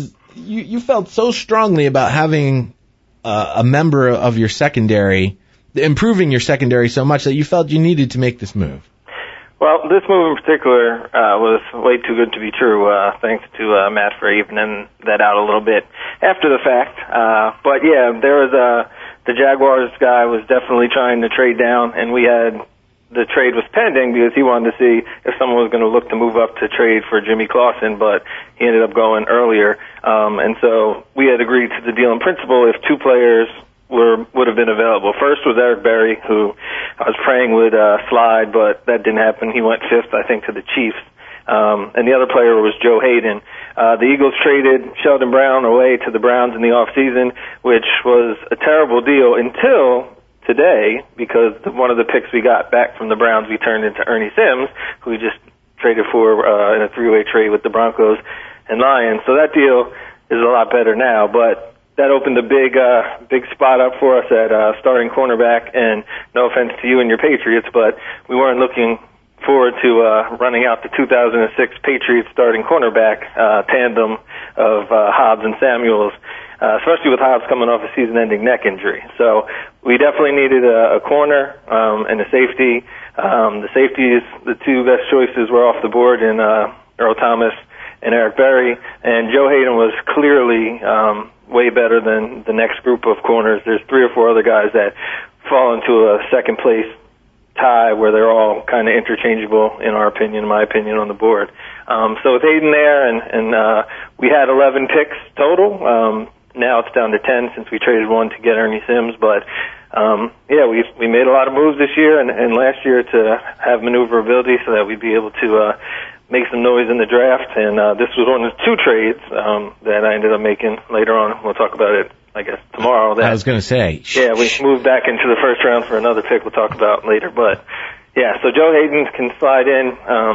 you felt so strongly about having a member of your secondary, improving your secondary so much that you felt you needed to make this move. Well, this move in particular was way too good to be true, thanks to Matt for evening that out a little bit after the fact. But yeah, there was the Jaguars guy was definitely trying to trade down, and the trade was pending because he wanted to see if someone was going to look to move up to trade for Jimmy Clausen, but he ended up going earlier. And so we had agreed to the deal in principle if two players would have been available. First was Eric Berry, who I was praying would slide, but that didn't happen. He went fifth, I think, to the Chiefs. And the other player was Joe Hayden. The Eagles traded Sheldon Brown away to the Browns in the offseason, which was a terrible deal until today, because one of the picks we got back from the Browns we turned into Ernie Sims, who we just traded for in a three-way trade with the Broncos and Lions. So that deal is a lot better now, but that opened a big spot up for us at starting cornerback, and no offense to you and your Patriots, but we weren't looking forward to running out the 2006 Patriots starting cornerback tandem of Hobbs and Samuels, especially with Hobbs coming off a season-ending neck injury. So we definitely needed a corner and a safety. The safeties, the two best choices were off the board in Earl Thomas and Eric Berry, and Joe Hayden was clearly way better than the next group of corners. There's three or four other guys that fall into a second place tie where they're all kind of interchangeable, in my opinion, on the board. So with Hayden there, and we had 11 picks total. Now it's down to 10 since we traded one to get Ernie Sims. But yeah, we made a lot of moves this year and last year to have maneuverability so that we'd be able to make some noise in the draft. And this was one of the two trades that I ended up making later on. We'll talk about it, I guess, tomorrow. I was going to say. Yeah, we moved back into the first round for another pick we'll talk about later. But, yeah, so Joe Hayden can slide in,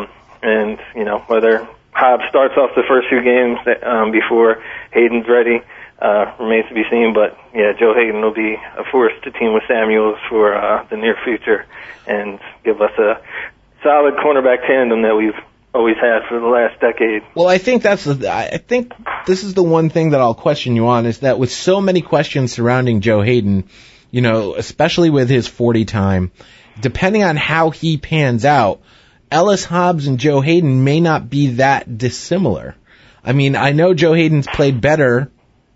and, you know, whether Hobbs starts off the first few games before Hayden's ready remains to be seen. But, yeah, Joe Hayden will be a force to team with Samuels for the near future and give us a solid cornerback tandem that we've always had for the last decade. Well, I think this is the one thing that I'll question you on, is that with so many questions surrounding Joe Hayden, you know, especially with his 40 time, depending on how he pans out, Ellis Hobbs and Joe Hayden may not be that dissimilar. I mean, I know Joe Hayden's played better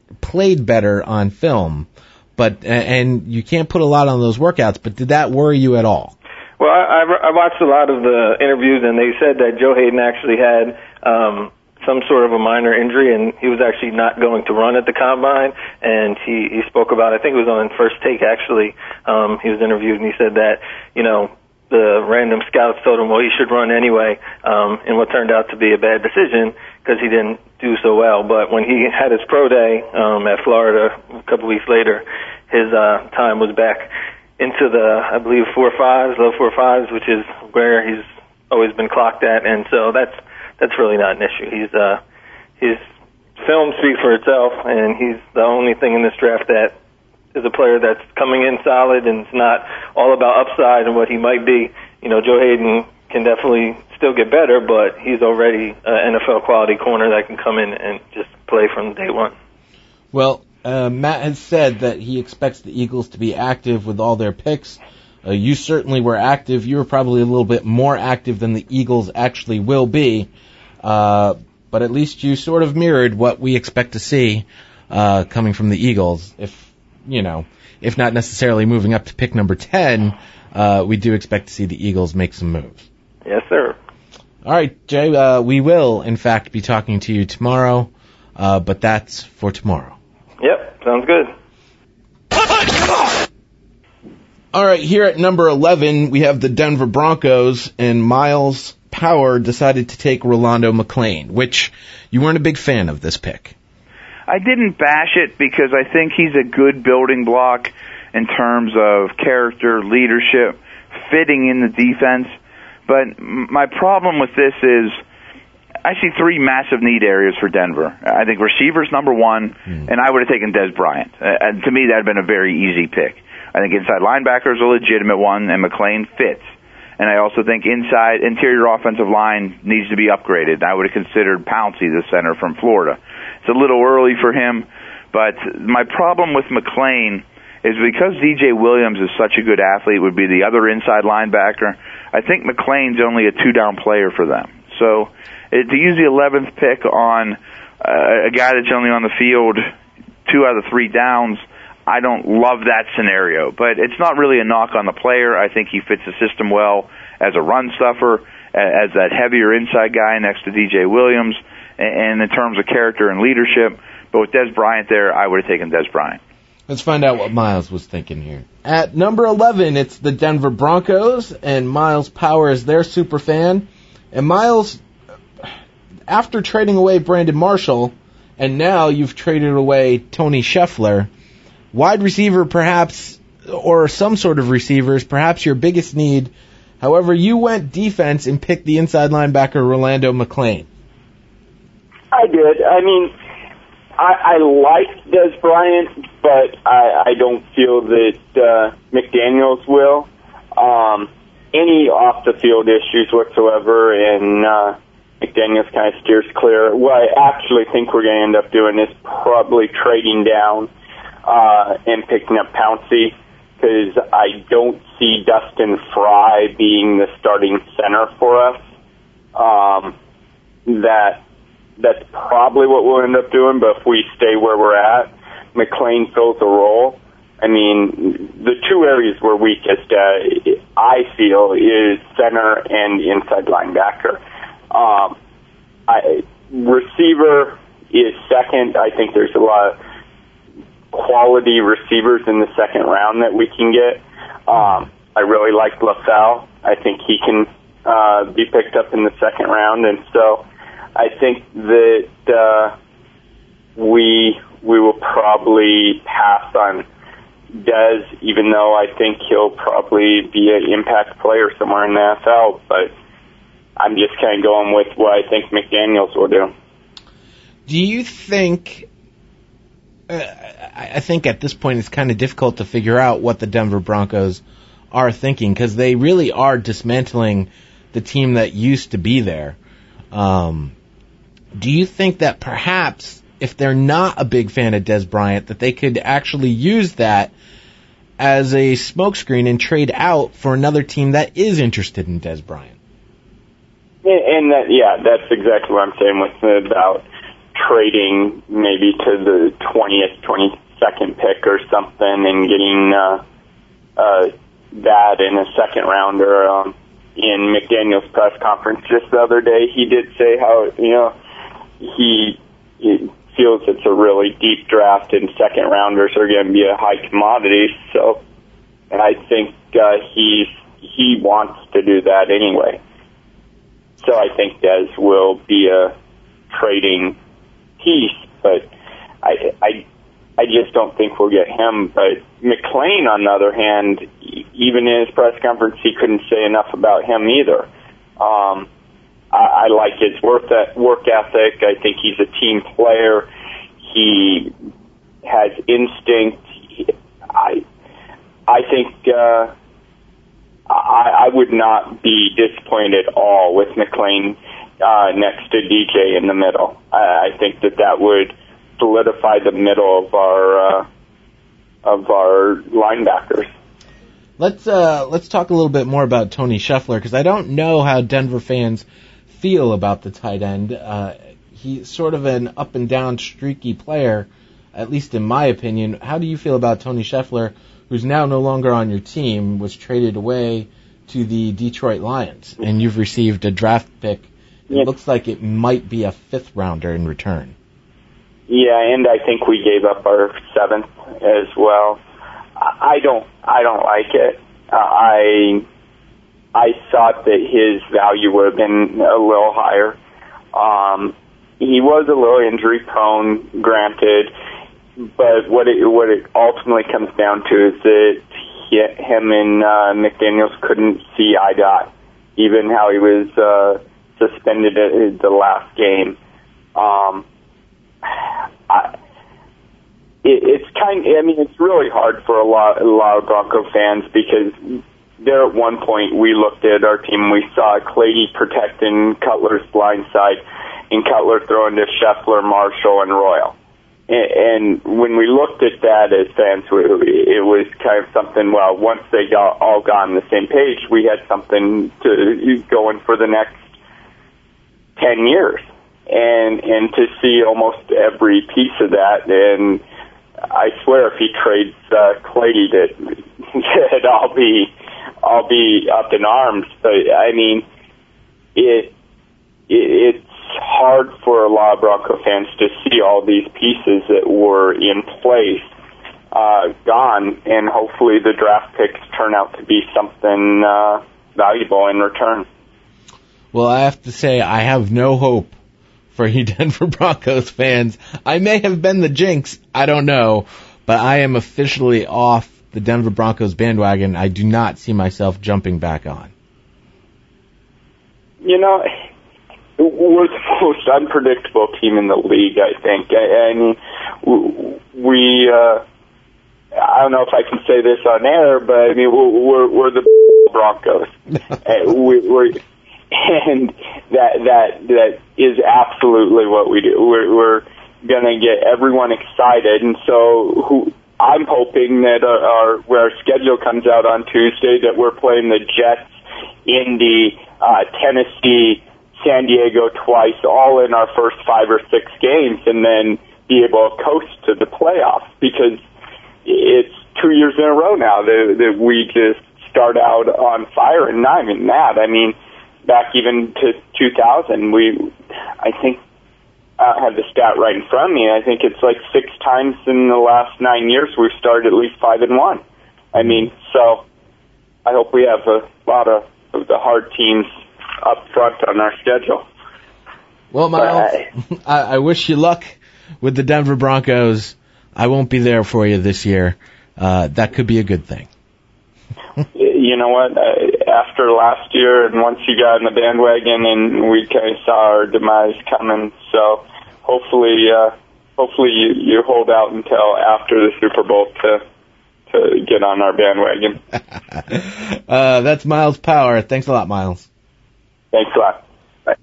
on film, but and you can't put a lot on those workouts, but did that worry you at all? Well, I watched a lot of the interviews, and they said that Joe Hayden actually had some sort of a minor injury, and he was actually not going to run at the combine. And he spoke about, I think it was on First Take actually, he was interviewed, and he said that, you know, the random scouts told him, well, he should run anyway, in what turned out to be a bad decision because he didn't do so well. But when he had his pro day at Florida a couple weeks later, his time was back into the, I believe, 4.5s, low 4.5s, which is where he's always been clocked at, and so that's really not an issue. His film speaks for itself, and he's the only thing in this draft that is a player that's coming in solid, and it's not all about upside and what he might be. You know, Joe Hayden can definitely still get better, but he's already an NFL quality corner that can come in and just play from day one. Well, Matt has said that he expects the Eagles to be active with all their picks. You certainly were active. You were probably a little bit more active than the Eagles actually will be. But at least you sort of mirrored what we expect to see. coming from the Eagles. If not necessarily moving up to pick number 10, we do expect to see the Eagles make some moves. Yes, sir. All right, Jay, we will, in fact, be talking to you tomorrow, but that's for tomorrow. Yep, sounds good. All right, here at number 11, we have the Denver Broncos, and Miles Power decided to take Rolando McClain, which you weren't a big fan of this pick. I didn't bash it because I think he's a good building block in terms of character, leadership, fitting in the defense. But my problem with this is I see three massive need areas for Denver. I think receivers, number one, and I would have taken Dez Bryant. And to me, that would have been a very easy pick. I think inside linebacker is a legitimate one, and McClain fits. And I also think interior offensive line needs to be upgraded. I would have considered Pouncey, the center from Florida. It's a little early for him, but my problem with McClain is because DJ Williams is such a good athlete, would be the other inside linebacker. I think McClain's only a two-down player for them. So to use the 11th pick on a guy that's only on the field 2 out of 3 downs, I don't love that scenario. But it's not really a knock on the player. I think he fits the system well as a run stuffer, as that heavier inside guy next to DJ Williams, and in terms of character and leadership. But with Dez Bryant there, I would have taken Dez Bryant. Let's find out what Miles was thinking here. At number 11, it's the Denver Broncos, and Miles Power is their super fan. And Miles, after trading away Brandon Marshall, and now you've traded away Tony Scheffler, wide receiver perhaps, or some sort of receivers, perhaps your biggest need. However, you went defense and picked the inside linebacker Rolando McClain. I did. I mean, I like Dez Bryant, but I don't feel that McDaniels will. Any off-the-field issues whatsoever, and McDaniels kind of steers clear. What I actually think we're going to end up doing is probably trading down and picking up Pouncey, because I don't see Dustin Fry being the starting center for us. That's probably what we'll end up doing, but if we stay where we're at, McClain fills the role. I mean, the two areas we're weakest, I feel, is center and inside linebacker. Receiver is second. I think there's a lot of quality receivers in the second round that we can get. I really like LaSalle. I think he can be picked up in the second round, and so I think that we will probably pass on Dez, even though I think he'll probably be an impact player somewhere in the NFL, but I'm just kind of going with what I think McDaniels will do. Do you think... I think at this point it's kind of difficult to figure out what the Denver Broncos are thinking, because they really are dismantling the team that used to be there. Do you think that perhaps if they're not a big fan of Dez Bryant, that they could actually use that as a smokescreen and trade out for another team that is interested in Dez Bryant? And that's exactly what I'm saying about trading maybe to the 20th, 22nd pick or something and getting that in a second rounder. In McDaniel's press conference just the other day, he did say how, he feels it's a really deep draft and second rounders are going to be a high commodity. So, and I think he wants to do that anyway. So I think Dez will be a trading piece, but I just don't think we'll get him. But McClain, on the other hand, even in his press conference, he couldn't say enough about him either. I like his work ethic. I think he's a team player. He has instinct. I think I would not be disappointed at all with McClain next to DJ in the middle. I think that would solidify the middle of our linebackers. Let's talk a little bit more about Tony Scheffler, because I don't know how Denver fans feel about the tight end. He's sort of an up and down streaky player. at least in my opinion. How do you feel about Tony Scheffler, who's now no longer on your team, was traded away to the Detroit Lions, and you've received a draft pick? It looks like it might be a 5th rounder in return. Yeah, and I think we gave up our 7th as well. I don't like it. I thought that his value would have been a little higher. He was a little injury prone, granted, but what it ultimately comes down to is that him and McDaniels couldn't see eye to eye, even how he was suspended at the last game. It's really hard for a lot of Bronco fans, because there at one point we looked at our team and we saw Clady protecting Cutler's blind side and Cutler throwing to Scheffler, Marshall, and Royal. And when we looked at that as fans, it was kind of something, well, once they all got on the same page, we had something to go in for the next 10 years. And to see almost every piece of that, and I swear if he trades Clady, that I'll be up in arms. But I mean, it's hard for a lot of Bronco fans to see all these pieces that were in place gone, and hopefully the draft picks turn out to be something valuable in return. Well, I have to say I have no hope for you Denver Broncos fans. I may have been the jinx, I don't know, but I am officially off the Denver Broncos bandwagon. I do not see myself jumping back on. You know, we're the most unpredictable team in the league, I think. I mean, I don't know if I can say this on air, but I mean, we're the Broncos. And that is absolutely what we do. We're going to get everyone excited, and so I'm hoping that where our schedule comes out on Tuesday, that we're playing the Jets, Indy, Tennessee, San Diego twice, all in our first 5 or 6 games, and then be able to coast to the playoffs, because it's 2 years in a row now that we just start out on fire, and not even that. I mean, back even to 2000, I think I have the stat right in front of me. I think it's like 6 times in the last 9 years we've started at least 5-1. I mean, so I hope we have a lot of the hard teams up front on our schedule. Well, Miles, I wish you luck with the Denver Broncos. I won't be there for you this year. That could be a good thing. You know what? After last year, and once you got in the bandwagon, and we kind of saw our demise coming, so hopefully you hold out until after the Super Bowl to get on our bandwagon. That's Miles Power. Thanks a lot, Miles. Thanks a lot. Bye.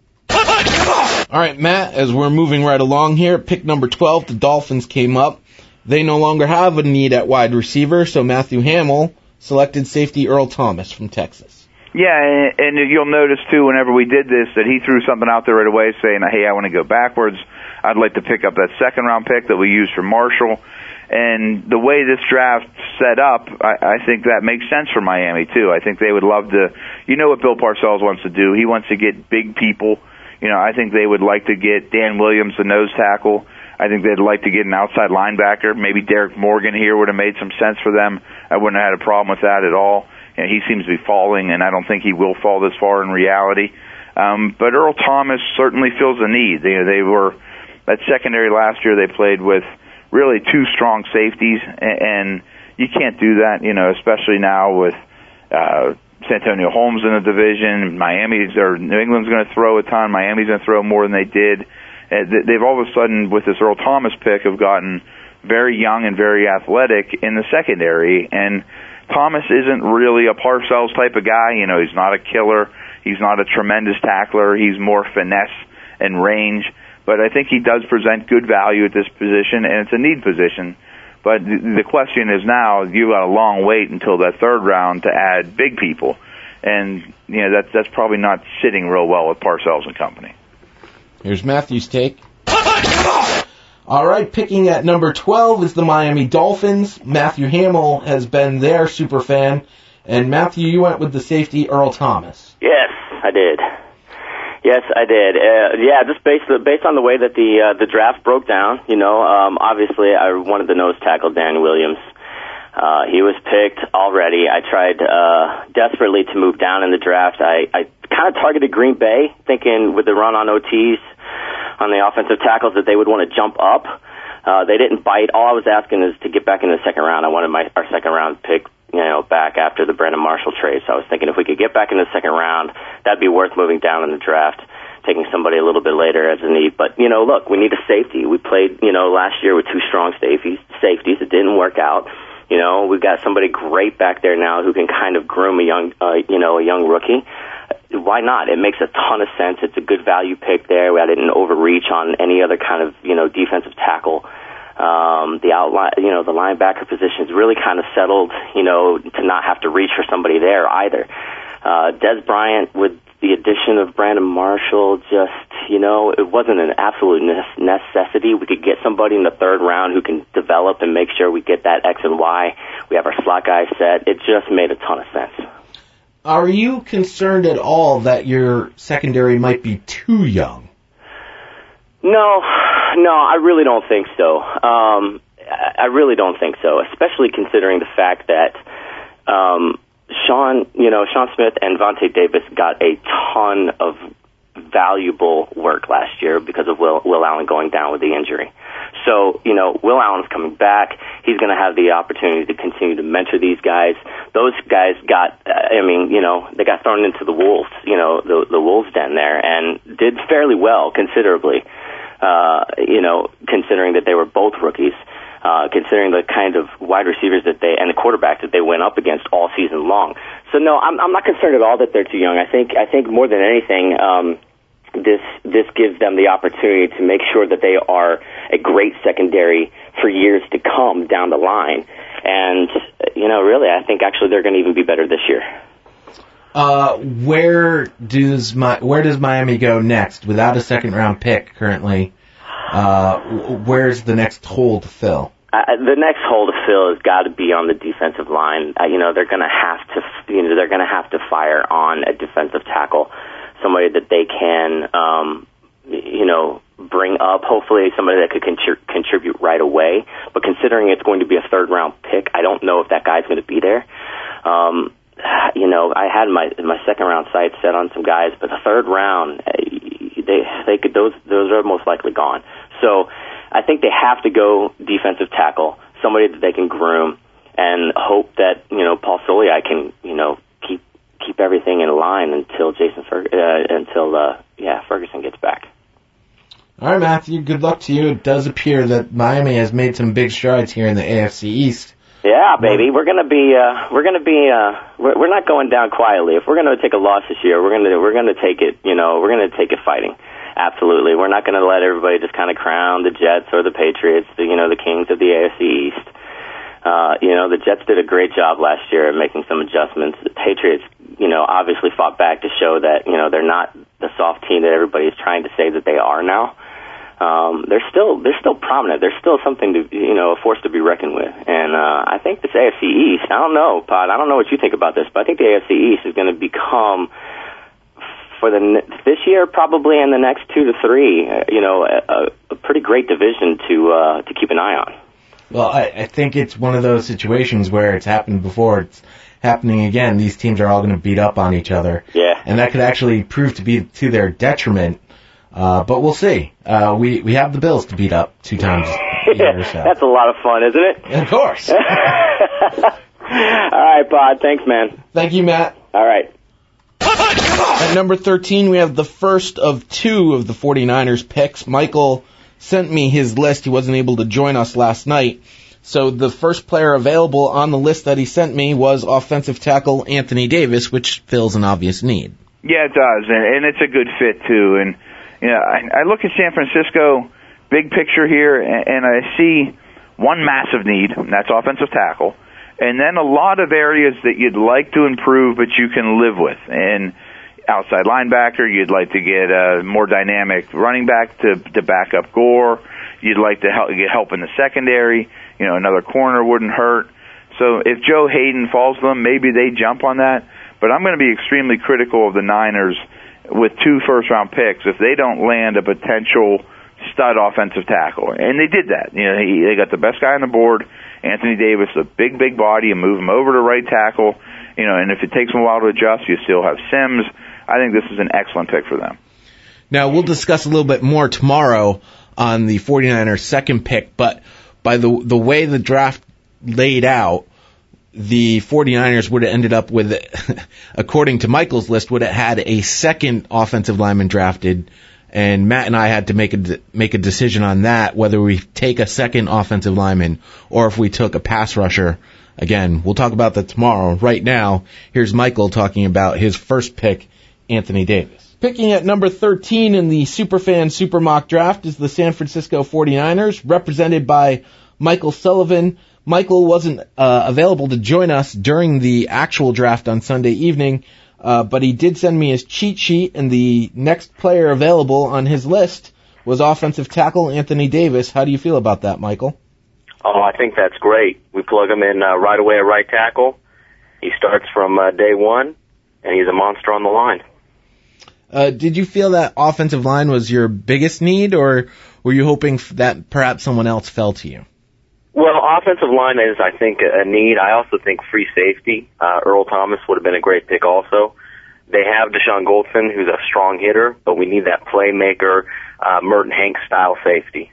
All right, Matt, as we're moving right along here, pick number 12, the Dolphins came up. They no longer have a need at wide receiver, so Matthew Hamill selected safety Earl Thomas from Texas. Yeah, and you'll notice, too, whenever we did this, that he threw something out there right away saying, hey, I want to go backwards. I'd like to pick up that second-round pick that we used for Marshall. And the way this draft set up, I think that makes sense for Miami, too. I think they would love to, you know what Bill Parcells wants to do. He wants to get big people. You know, I think they would like to get Dan Williams, the nose tackle. I think they'd like to get an outside linebacker. Maybe Derek Morgan here would have made some sense for them. I wouldn't have had a problem with that at all. And he seems to be falling, and I don't think he will fall this far in reality. But Earl Thomas certainly fills a need. They were, that secondary last year, they played with really 2 strong safeties, and you can't do that, you know, especially now with Santonio Holmes in the division. New England's going to throw a ton. Miami's going to throw more than they did. They've all of a sudden, with this Earl Thomas pick, have gotten very young and very athletic in the secondary. And Thomas isn't really a Parcells type of guy. You know, he's not a killer. He's not a tremendous tackler. He's more finesse and range. But I think he does present good value at this position, and it's a need position. But the question is now, you've got a long wait until that 3rd round to add big people. And, you know, that's probably not sitting real well with Parcells and company. Here's Matthew's take. All right, picking at number 12 is the Miami Dolphins. Matthew Hamill has been their super fan. And Matthew, you went with the safety Earl Thomas. Yes, I did. Just based on the way that the draft broke down, obviously I wanted the nose tackle, Dan Williams. He was picked already. I tried desperately to move down in the draft. I kind of targeted Green Bay, thinking with the run on OTs on the offensive tackles that they would want to jump up. They didn't bite. All I was asking is to get back in the second round. I wanted our second round pick, back after the Brandon Marshall trade. So I was thinking if we could get back in the second round, that'd be worth moving down in the draft, taking somebody a little bit later as a need. But, look, we need a safety. We played, last year with two strong safeties. It didn't work out. We've got somebody great back there now who can kind of groom a young rookie. Why not? It makes a ton of sense. It's a good value pick there. I didn't overreach on any other kind of, defensive tackle. The outline, the linebacker position is really kind of settled, to not have to reach for somebody there either. Des Bryant with the addition of Brandon Marshall, it wasn't an absolute necessity. We could get somebody in the third round who can develop and make sure we get that X and Y. We have our slot guys set. It just made a ton of sense. Are you concerned at all that your secondary might be too young? No, I really don't think so. I really don't think so, especially considering the fact that Sean Smith and Vontae Davis got a ton of valuable work last year because of Will Allen going down with the injury. So, Will Allen's coming back. He's going to have the opportunity to continue to mentor these guys. Those guys got, they got thrown into the wolves, the wolves den there, and did fairly well considerably, considering that they were both rookies. Considering the kind of wide receivers and the quarterback that they went up against all season long. So no, I'm not concerned at all that they're too young. I think more than anything, this gives them the opportunity to make sure that they are a great secondary for years to come down the line. And, really, I think actually they're going to even be better this year. Where does Miami go next? Without a second round pick currently, where's the next hole to fill? The next hole to fill has got to be on the defensive line. They're going to have to, they're going to have to fire on a defensive tackle, somebody that they can, bring up. Hopefully, somebody that could contribute right away. But considering it's going to be a third round pick, I don't know if that guy's going to be there. I had my second round sights set on some guys, but the third round, they could those are most likely gone. So I think they have to go defensive tackle, somebody that they can groom, and hope that Paul Soliai can keep everything in line until Ferguson gets back. All right, Matthew. Good luck to you. It does appear that Miami has made some big strides here in the AFC East. Yeah, baby. We're not going down quietly. If we're going to take a loss this year, we're going to take it. We're going to take it fighting. Absolutely. We're not going to let everybody just kind of crown the Jets or the Patriots, the kings of the AFC East. The Jets did a great job last year at making some adjustments. The Patriots, obviously fought back to show that, they're not the soft team that everybody is trying to say that they are now. They're still prominent. They're still something to, a force to be reckoned with. And, I think this AFC East, I don't know, Pod, I don't know what you think about this, but I think the AFC East is going to become, for this year, probably in the next 2 to 3, a pretty great division to keep an eye on. Well, I think it's one of those situations where it's happened before. It's happening again. These teams are all going to beat up on each other. Yeah. And that could actually prove to be to their detriment. But we'll see. We have the Bills to beat up 2 times a year or so. That's a lot of fun, isn't it? Of course. All right, Pod. Thanks, man. Thank you, Matt. All right. At number 13, we have the first of 2 of the 49ers picks. Michael sent me his list. He wasn't able to join us last night. So the first player available on the list that he sent me was offensive tackle Anthony Davis, which fills an obvious need. Yeah, it does, and it's a good fit, too. And I look at San Francisco, big picture here, and I see one massive need, and that's offensive tackle, and then a lot of areas that you'd like to improve but you can live with. And outside linebacker, you'd like to get a more dynamic running back to back up Gore. You'd like to get help in the secondary. Another corner wouldn't hurt. So if Joe Hayden falls to them, maybe they jump on that. But I'm going to be extremely critical of the Niners with 2 first-round picks if they don't land a potential stud offensive tackle. And they did that. They got the best guy on the board, Anthony Davis, a big body, and move him over to right tackle. And if it takes them a while to adjust, you still have Sims. I think this is an excellent pick for them. Now, we'll discuss a little bit more tomorrow on the 49ers' second pick, but by the way the draft laid out, the 49ers would have ended up with, according to Michael's list, would have had a second offensive lineman drafted, and Matt and I had to make a decision on that, whether we take a second offensive lineman or if we took a pass rusher. Again, we'll talk about that tomorrow. Right now, here's Michael talking about his first pick, Anthony Davis. Picking at number 13 in the Superfan Super Mock Draft is the San Francisco 49ers, represented by Michael Sullivan. Michael wasn't available to join us during the actual draft on Sunday evening, but he did send me his cheat sheet, and the next player available on his list was offensive tackle Anthony Davis. How do you feel about that, Michael? Oh, I think that's great. We plug him in right away at right tackle. He starts from day one, and he's a monster on the line. Did you feel that offensive line was your biggest need, or were you hoping that perhaps someone else fell to you? Well, offensive line is, I think, a need. I also think free safety. Earl Thomas would have been a great pick also. They have Deshaun Goldson, who's a strong hitter, but we need that playmaker, Merton Hanks-style safety.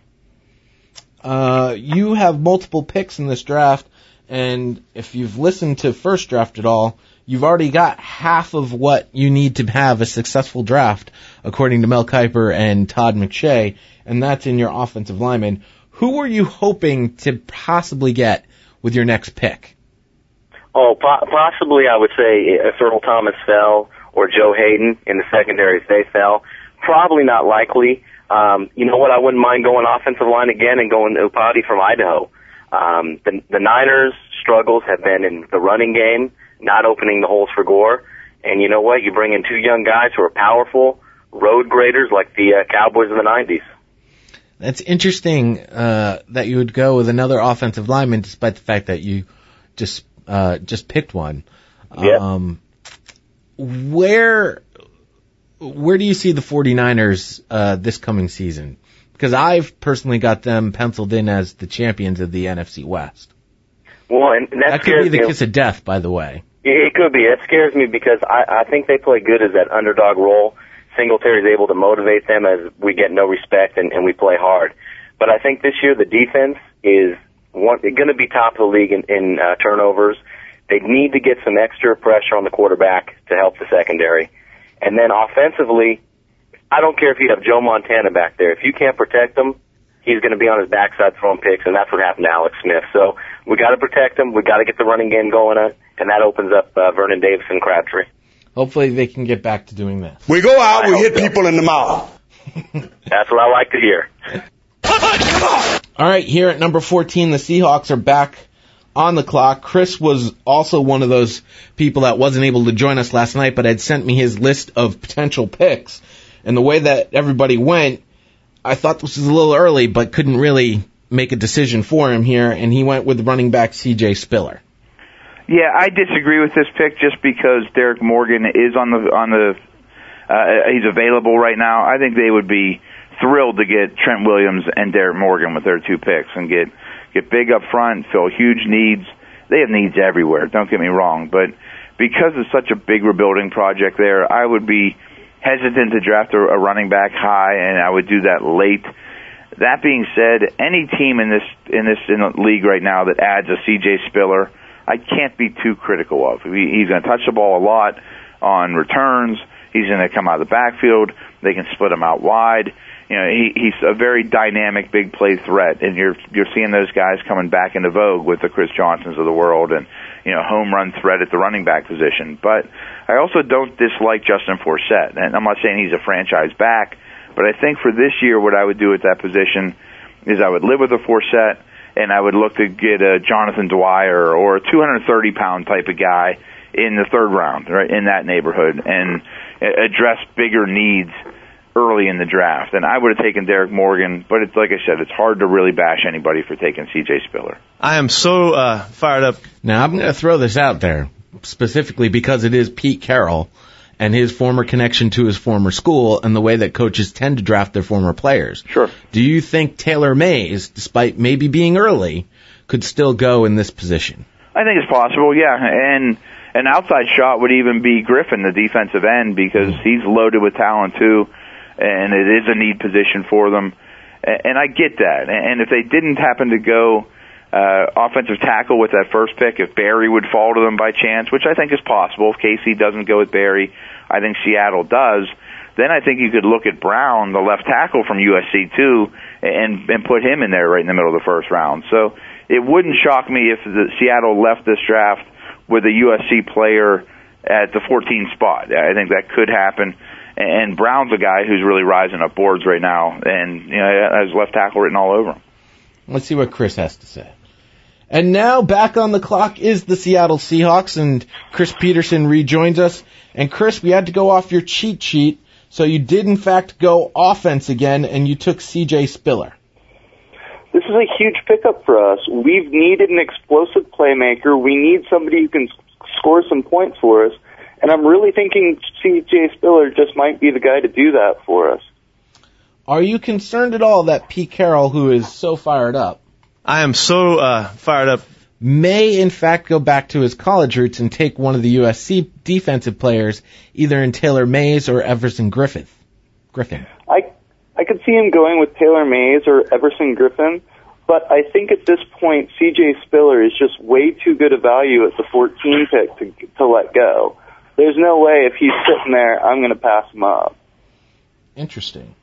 You have multiple picks in this draft, and if you've listened to First Draft at all, you've already got half of what you need to have a successful draft, according to Mel Kiper and Todd McShay, and that's in your offensive lineman. Who were you hoping to possibly get with your next pick? Oh, possibly I would say if Earl Thomas fell or Joe Hayden in the secondary if they fell. Probably not likely. You know what? I wouldn't mind going offensive line again and going Upati from Idaho. The Niners' struggles have been in the running game, not opening the holes for Gore. And you know what? You bring in 2 young guys who are powerful, road graders like the Cowboys of the 90s. That's interesting that you would go with another offensive lineman despite the fact that you just picked one. Yeah. Where do you see the 49ers this coming season? Because I've personally got them penciled in as the champions of the NFC West. Well, and that could be the kiss of death, by the way. It could be. It scares me because I think they play good as that underdog role. Singletary's able to motivate them as we get no respect and we play hard. But I think this year the defense is going to be top of the league in turnovers. They need to get some extra pressure on the quarterback to help the secondary. And then offensively, I don't care if you have Joe Montana back there. If you can't protect him, he's going to be on his backside throwing picks, and that's what happened to Alex Smith. So we got to protect him. We got to get the running game going, and that opens up Vernon Davis and Crabtree. Hopefully they can get back to doing that. We go out, we hit people in the mouth. That's what I like to hear. All right, here at number 14, the Seahawks are back on the clock. Chris was also one of those people that wasn't able to join us last night, but had sent me his list of potential picks. And the way that everybody went, I thought this was a little early, but couldn't really make a decision for him here, and he went with running back C.J. Spiller. Yeah, I disagree with this pick just because Derek Morgan is he's available right now. I think they would be thrilled to get Trent Williams and Derek Morgan with their 2 picks and get big up front, fill huge needs. They have needs everywhere, don't get me wrong, but because it's such a big rebuilding project there, I would be hesitant to draft a running back high, and I would do that late. That being said, any team in the league right now that adds a C.J. Spiller, I can't be too critical of. He's going to touch the ball a lot on returns. He's going to come out of the backfield. They can split him out wide. You know, he's a very dynamic big play threat, and you're seeing those guys coming back into vogue with the Chris Johnsons of the world and, you know, home run threat at the running back position. But I also don't dislike Justin Forsett, and I'm not saying he's a franchise back, but I think for this year what I would do at that position is I would live with a Forsett, and I would look to get a Jonathan Dwyer or a 230-pound type of guy in the 3rd round, right, in that neighborhood, and address bigger needs early in the draft. And I would have taken Derek Morgan, but it's like I said, it's hard to really bash anybody for taking C.J. Spiller. I am so fired up. Now, I'm going to throw this out there, specifically because it is Pete Carroll and his former connection to his former school and the way that coaches tend to draft their former players. Sure. Do you think Taylor Mays, despite maybe being early, could still go in this position? I think it's possible, yeah. And an outside shot would even be Griffin, the defensive end, because he's loaded with talent too, and it is a need position for them. And I get that. And if they didn't happen to go offensive tackle with that first pick, if Barry would fall to them by chance, which I think is possible, if KC doesn't go with Barry, I think Seattle does, then I think you could look at Brown, the left tackle from USC too, and put him in there right in the middle of the first round. So it wouldn't shock me if Seattle left this draft with a USC player at the 14th spot. I think that could happen. And Brown's a guy who's really rising up boards right now, and has left tackle written all over him. Let's see what Chris has to say. And now back on the clock is the Seattle Seahawks, and Chris Peterson rejoins us. And Chris, we had to go off your cheat sheet, so you did in fact go offense again, and you took C.J. Spiller. This is a huge pickup for us. We've needed an explosive playmaker. We need somebody who can score some points for us. And I'm really thinking C.J. Spiller just might be the guy to do that for us. Are you concerned at all that Pete Carroll, who is so fired up, I am so fired up, may in fact go back to his college roots and take one of the USC defensive players, either in Taylor Mays or Everson Griffin? I could see him going with Taylor Mays or Everson Griffin, but I think at this point C.J. Spiller is just way too good a value at the 14 pick to let go. There's no way if he's sitting there, I'm going to pass him up. Interesting.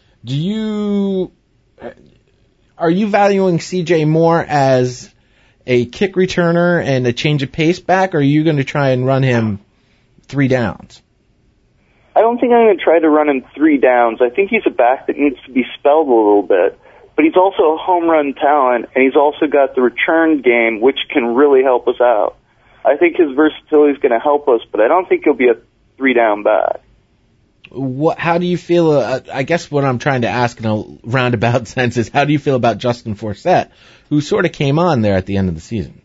Are you valuing CJ more as a kick returner and a change of pace back, or are you going to try and run him 3 downs? I don't think I'm going to try to run him 3 downs. I think he's a back that needs to be spelled a little bit, but he's also a home run talent, and he's also got the return game, which can really help us out. I think his versatility is going to help us, but I don't think he'll be a 3-down back. How do you feel, I guess what I'm trying to ask in a roundabout sense is, how do you feel about Justin Forsett, who sort of came on there at the end of the season?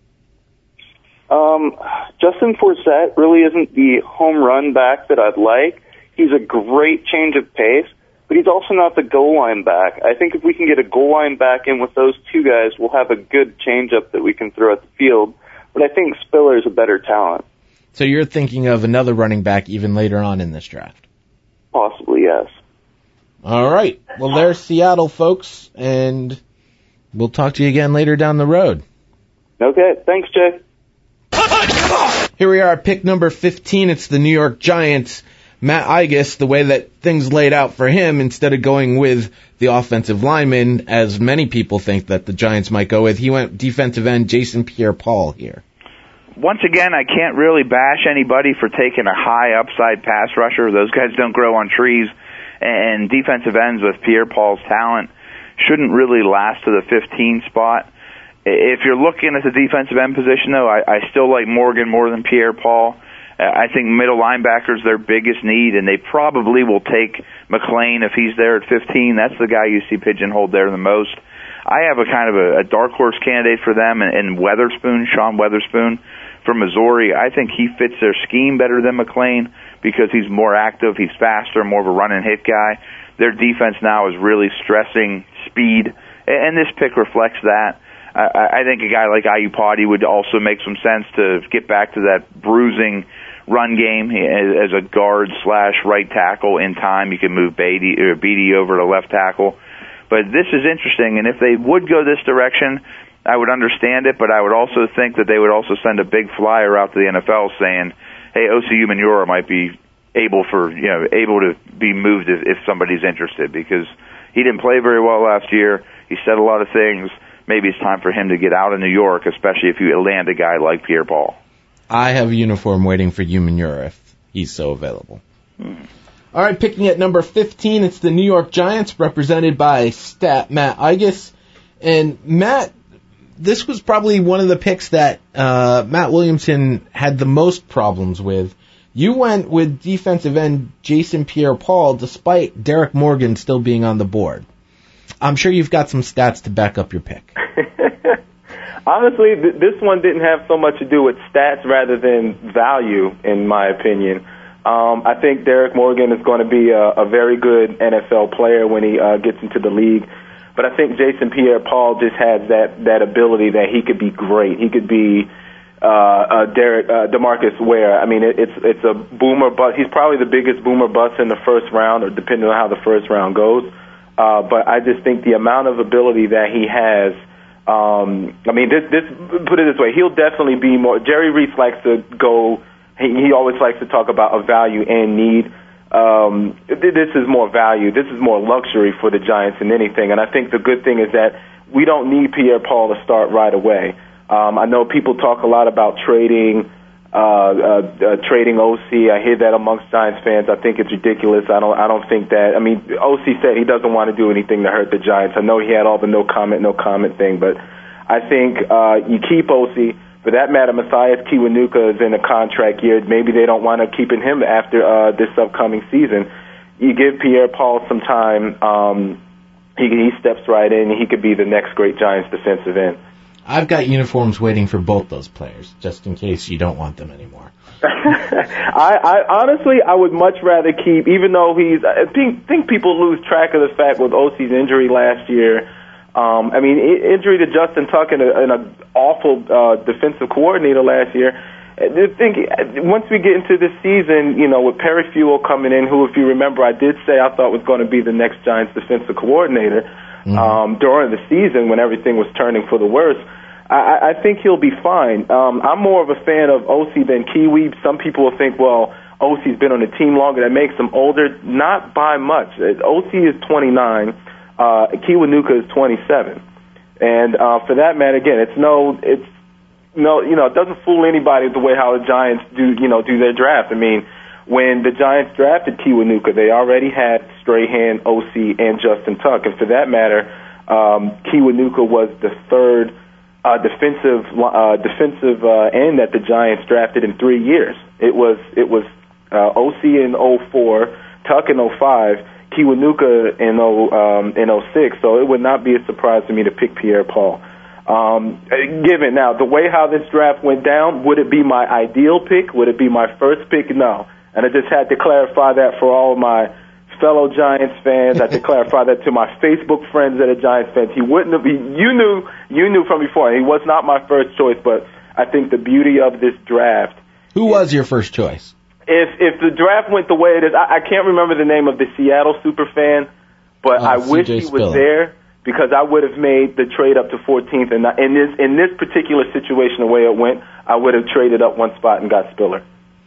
Justin Forsett really isn't the home run back that I'd like. He's a great change of pace, but he's also not the goal line back. I think if we can get a goal line back in with those 2 guys, we'll have a good change-up that we can throw at the field. But I think Spiller is a better talent. So you're thinking of another running back even later on in this draft? Possibly, yes. All right. Well, there's Seattle, folks, and we'll talk to you again later down the road. Okay. Thanks, Jay. Here we are at pick number 15. It's the New York Giants. Matt Igus, the way that things laid out for him, instead of going with the offensive lineman, as many people think that the Giants might go with, he went defensive end Jason Pierre-Paul here. Once again, I can't really bash anybody for taking a high upside pass rusher. Those guys don't grow on trees, and defensive ends with Pierre-Paul's talent shouldn't really last to the 15 spot. If you're looking at the defensive end position, though, I still like Morgan more than Pierre-Paul. I think middle linebackers their biggest need, and they probably will take McLean if he's there at 15. That's the guy you see pigeonholed there the most. I have a kind of a dark horse candidate for them, and Weatherspoon, Sean Weatherspoon from Missouri. I think he fits their scheme better than McLean because he's more active, he's faster, more of a run and hit guy. Their defense now is really stressing speed, and this pick reflects that. I think a guy like Iupati would also make some sense to get back to that bruising run game as a guard / right tackle in time. You can move Beatty over to left tackle. But this is interesting, and if they would go this direction, I would understand it, but I would also think that they would also send a big flyer out to the NFL saying, hey, Osi Umenyiora might be able to be moved if somebody's interested, because he didn't play very well last year. He said a lot of things. Maybe it's time for him to get out of New York, especially if you land a guy like Pierre-Paul. I have a uniform waiting for Umenyiora if he's so available. All right, picking at number 15, it's the New York Giants, represented by Stat Matt Igus. And Matt, this was probably one of the picks that Matt Williamson had the most problems with, You went with defensive end Jason Pierre-Paul despite Derek Morgan still being on the board. I'm sure you've got some stats to back up your pick. Honestly, this one didn't have so much to do with stats rather than value, in my opinion. I think Derek Morgan is going to be a very good NFL player when he gets into the league. But I think Jason Pierre-Paul just has that ability that he could be great. He could be DeMarcus Ware. I mean, it's a boomer bust. He's probably the biggest boomer bust in the first round, or depending on how the first round goes. But I just think the amount of ability that he has. I mean, put it this way, he'll definitely be more. Jerry Reese likes to go. He always likes to talk about a value and need. This is more value. This is more luxury for the Giants than anything. And I think the good thing is that we don't need Pierre-Paul to start right away. I know people talk a lot about trading OC. I hear that amongst Giants fans. I think it's ridiculous. I don't think that. I mean, OC said he doesn't want to do anything to hurt the Giants. I know he had all the no comment thing, but I think you keep OC. For that matter, Messias Kiwanuka is in a contract year. Maybe they don't want to keeping him after this upcoming season. You give Pierre-Paul some time. He steps right in, and he could be the next great Giants defensive end. I've got uniforms waiting for both those players, just in case you don't want them anymore. I honestly, I would much rather keep, even though I think people lose track of the fact with OC's injury last year. I mean, injury to Justin Tuck and an awful defensive coordinator last year. I think once we get into this season, with Perry Fewell coming in, who, if you remember, I did say I thought was going to be the next Giants defensive coordinator during the season when everything was turning for the worse. I think he'll be fine. I'm more of a fan of OC than Kiwi. Some people will think, well, OC's been on the team longer. That makes him older. Not by much. OC is 29. Kiwanuka is 27. And for that matter, again, it doesn't fool anybody the way how the Giants do their draft. I mean, when the Giants drafted Kiwanuka, they already had Strahan, OC, and Justin Tuck. And for that matter, Kiwanuka was the third defensive end that the Giants drafted in 3 years. It was OC in 04, Tuck in 05, Kiwanuka in 06. So it would not be a surprise to me to pick Pierre-Paul. Given now the way how this draft went down, would it be my ideal pick? Would it be my first pick? No. And I just had to clarify that for all of my fellow Giants fans. I had to clarify that to my Facebook friends that are Giants fans. He wouldn't have been. You knew from before. He was not my first choice, but I think the beauty of this draft. Who was your first choice? If the draft went the way it is, I can't remember the name of the Seattle superfan, but I wish he was there because I would have made the trade up to 14th. And in this particular situation, the way it went, I would have traded up one spot and got Spiller.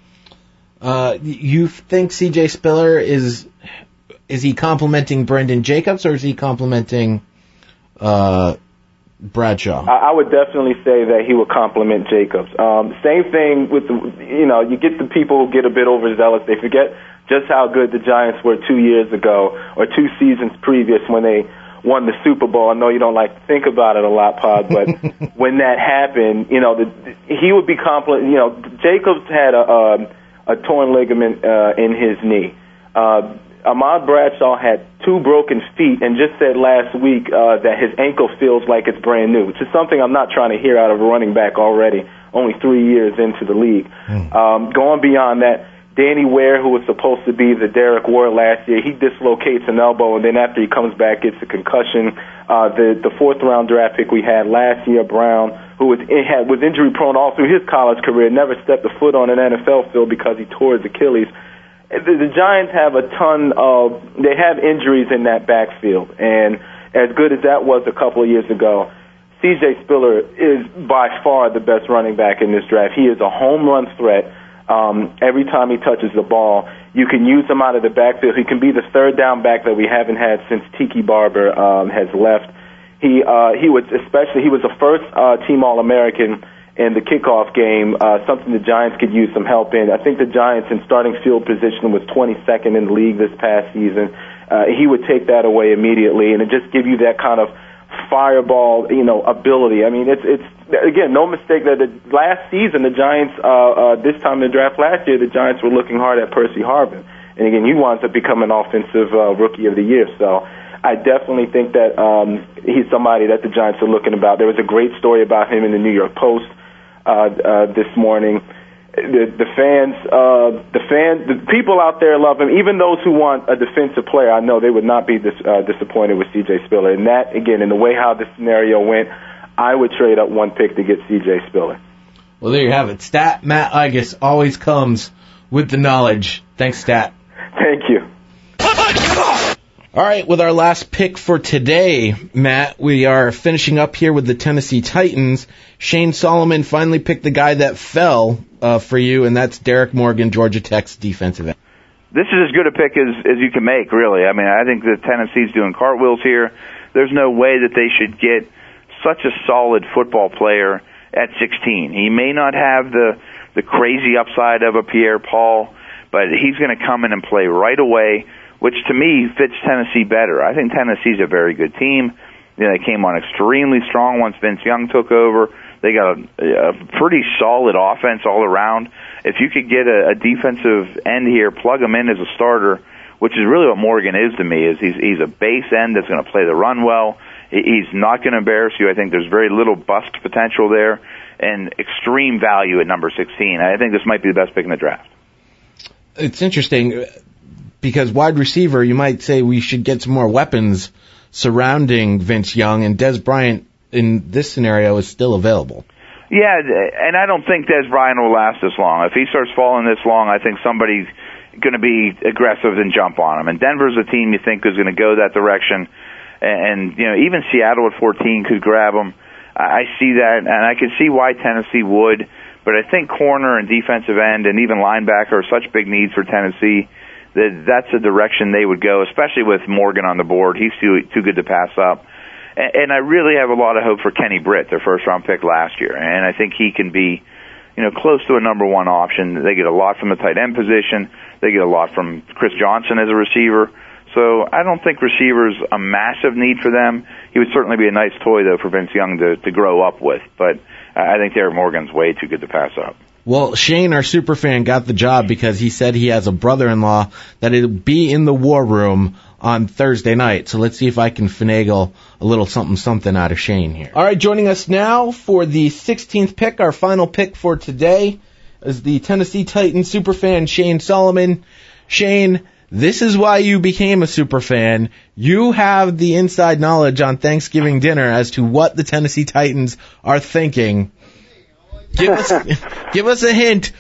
You think C.J. Spiller is he complimenting Brendan Jacobs or is he complimenting Bradshaw? I would definitely say that he would compliment Jacobs. Same thing with you get the people who get a bit overzealous. They forget just how good the Giants were 2 years ago or 2 seasons previous when they won the Super Bowl. I know you don't like to think about it a lot, Pod, but when that happened, he would be Jacobs had a torn ligament in his knee. Ahmad Bradshaw had 2 broken feet and just said last week that his ankle feels like it's brand new, which is something I'm not trying to hear out of a running back already, only 3 years into the league. Going beyond that, Danny Ware, who was supposed to be the Derek Ward last year, he dislocates an elbow, and then after he comes back, gets a concussion. The 4th-round draft pick we had last year, Brown, who was injury-prone all through his college career, never stepped a foot on an NFL field because he tore his Achilles. The Giants have they have injuries in that backfield, and as good as that was a couple of years ago, C.J. Spiller is by far the best running back in this draft. He is a home run threat. Every time he touches the ball, you can use him out of the backfield. He can be the 3rd down back that we haven't had since Tiki Barber has left. He was the first team All-American in the kickoff game, something the Giants could use some help in. I think the Giants in starting field position was 22nd in the league this past season. He would take that away immediately, and it just give you that kind of fireball, ability. I mean, it's again, no mistake that last season, the Giants, this time in the draft last year, the Giants were looking hard at Percy Harvin. And again, he winds up becoming offensive rookie of the year. So I definitely think that he's somebody that the Giants are looking about. There was a great story about him in the New York Post this morning. The people out there love him. Even those who want a defensive player, I know they would not be disappointed with C.J. Spiller. And that, again, in the way how this scenario went, I would trade up one pick to get C.J. Spiller. Well, there you have it. Stat Matt Igus always comes with the knowledge. Thanks, Stat. Thank you. All right, with our last pick for today, Matt, we are finishing up here with the Tennessee Titans. Shane Solomon finally picked the guy that fell for you, and that's Derek Morgan, Georgia Tech's defensive end. This is as good a pick as you can make, really. I mean, I think that Tennessee's doing cartwheels here. There's no way that they should get such a solid football player at 16. He may not have the crazy upside of a Pierre Paul, but he's going to come in and play right away, which to me fits Tennessee better. I think Tennessee's a very good team. You know, they came on extremely strong once Vince Young took over. They got a pretty solid offense all around. If you could get a defensive end here, plug him in as a starter, which is really what Morgan is to me, is he's a base end that's going to play the run well. He's not going to embarrass you. I think there's very little bust potential there and extreme value at number 16. I think this might be the best pick in the draft. It's interesting because wide receiver, you might say we should get some more weapons surrounding Vince Young, and Dez Bryant in this scenario is still available. Yeah, and I don't think Dez Bryant will last this long. If he starts falling this long, I think somebody's going to be aggressive and jump on him. And Denver's a team you think is going to go that direction. And you know, even Seattle at 14 could grab him. I see that, and I can see why Tennessee would. But I think corner and defensive end and even linebacker are such big needs for Tennessee that that's a direction they would go, especially with Morgan on the board. He's too good to pass up. And I really have a lot of hope for Kenny Britt, their first-round pick last year. And I think he can be, you know, close to a number one option. They get a lot from the tight end position. They get a lot from Chris Johnson as a receiver. So I don't think receiver's a massive need for them. He would certainly be a nice toy, though, for Vince Young to grow up with. But I think Derek Morgan's way too good to pass up. Well, Shane, our superfan, got the job because he said he has a brother-in-law that'll be in the war room on Thursday night. So let's see if I can finagle a little something out of Shane here. All right, joining us now for the 16th pick, our final pick for today, is the Tennessee Titans superfan Shane Solomon. Shane, this is why you became a superfan. You have the inside knowledge on Thanksgiving dinner as to what the Tennessee Titans are thinking. Give us a hint.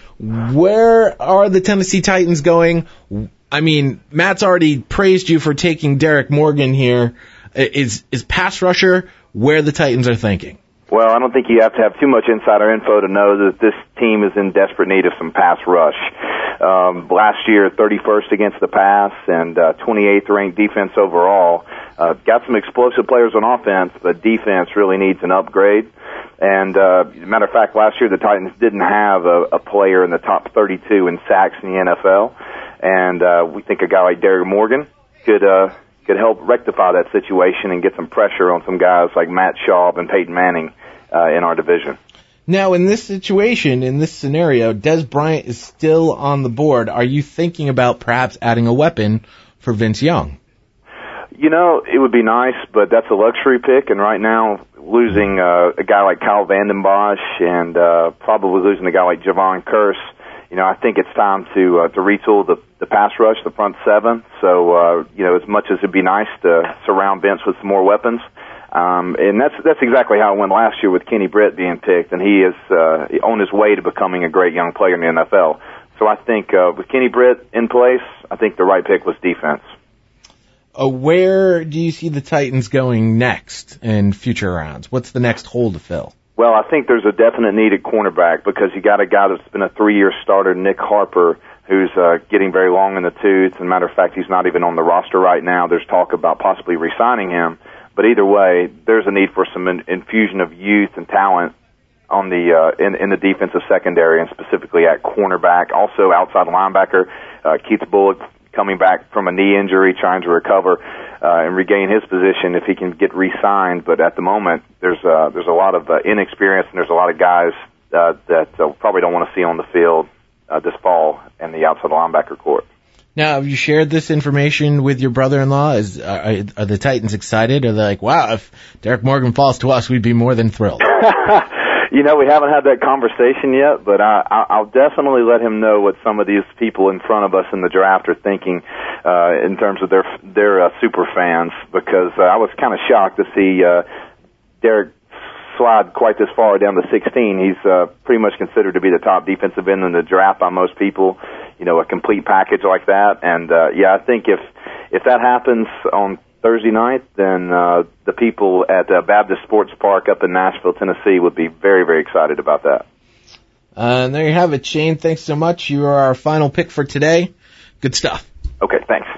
Where are the Tennessee Titans going? I mean, Matt's already praised you for taking Derek Morgan here. Is pass rusher where the Titans are thinking? Well, I don't think you have to have too much insider info to know that this team is in desperate need of some pass rush. Last year, 31st against the pass and 28th ranked defense overall. Got some explosive players on offense, but defense really needs an upgrade. And matter of fact, last year the Titans didn't have a player in the top 32 in sacks in the NFL. And we think a guy like Derek Morgan could help rectify that situation and get some pressure on some guys like Matt Schaub and Peyton Manning in our division. Now, in this situation, in this scenario, Dez Bryant is still on the board. Are you thinking about perhaps adding a weapon for Vince Young? You know, it would be nice, but that's a luxury pick, and right now, losing a guy like Kyle Vanden Bosch and probably losing a guy like Javon Curse, you know, I think it's time to retool the pass rush, the front seven. So, you know, as much as it'd be nice to surround Vince with some more weapons, and that's exactly how it went last year with Kenny Britt being picked, and he is on his way to becoming a great young player in the NFL. So I think with Kenny Britt in place, I think the right pick was defense. Where do you see the Titans going next in future rounds? What's the next hole to fill? Well, I think there's a definite need at cornerback because you got a guy that's been a 3-year starter, Nick Harper, who's getting very long in the tooth. As a matter of fact, he's not even on the roster right now. There's talk about possibly re-signing him. But either way, there's a need for some infusion of youth and talent on the in the defensive secondary and specifically at cornerback. Also, outside linebacker, Keith Bullock coming back from a knee injury, trying to recover. and regain his position if he can get re-signed. But at the moment, there's a lot of inexperience, and there's a lot of guys that probably don't want to see on the field this fall in the outside linebacker court. Now, have you shared this information with your brother-in-law? Are the Titans excited? Are they like, wow, if Derek Morgan falls to us, we'd be more than thrilled? We haven't had that conversation yet, but I'll definitely let him know what some of these people in front of us in the draft are thinking in terms of their super fans, because I was kind of shocked to see Derek slide quite this far down to 16. He's pretty much considered to be the top defensive end in the draft by most people, a complete package like that. And I think if that happens on Thursday night, then the people at Baptist Sports Park up in Nashville, Tennessee would be very, very excited about that. And there you have it, Shane. Thanks so much. You are our final pick for today. Good stuff. Okay, thanks.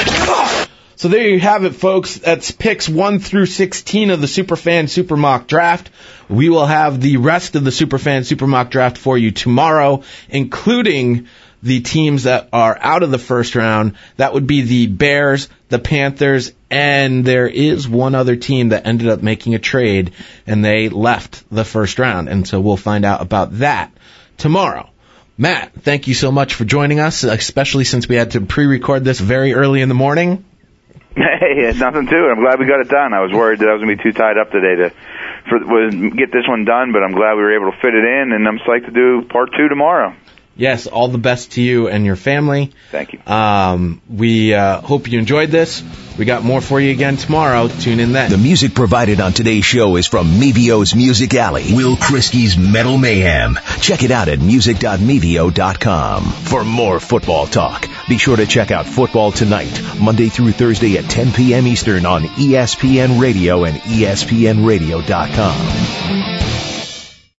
So there you have it, folks. That's picks 1 through 16 of the Superfan Super Mock Draft. We will have the rest of the Superfan Super Mock Draft for you tomorrow, including the teams that are out of the first round. That would be the Bears, the Panthers, and there is one other team that ended up making a trade, and they left the first round. And so we'll find out about that tomorrow. Matt, thank you so much for joining us, especially since we had to pre-record this very early in the morning. Hey, it's nothing to it. I'm glad we got it done. I was worried that I was going to be too tied up today to get this one done, but I'm glad we were able to fit it in, and I'm psyched to do part 2 tomorrow. Yes, all the best to you and your family. Thank you. We hope you enjoyed this. We got more for you again tomorrow. Tune in then. The music provided on today's show is from Mevio's Music Alley, Will Kriskey's Metal Mayhem. Check it out at music.mevio.com. For more football talk, be sure to check out Football Tonight, Monday through Thursday at 10 p.m. Eastern on ESPN Radio and ESPNRadio.com.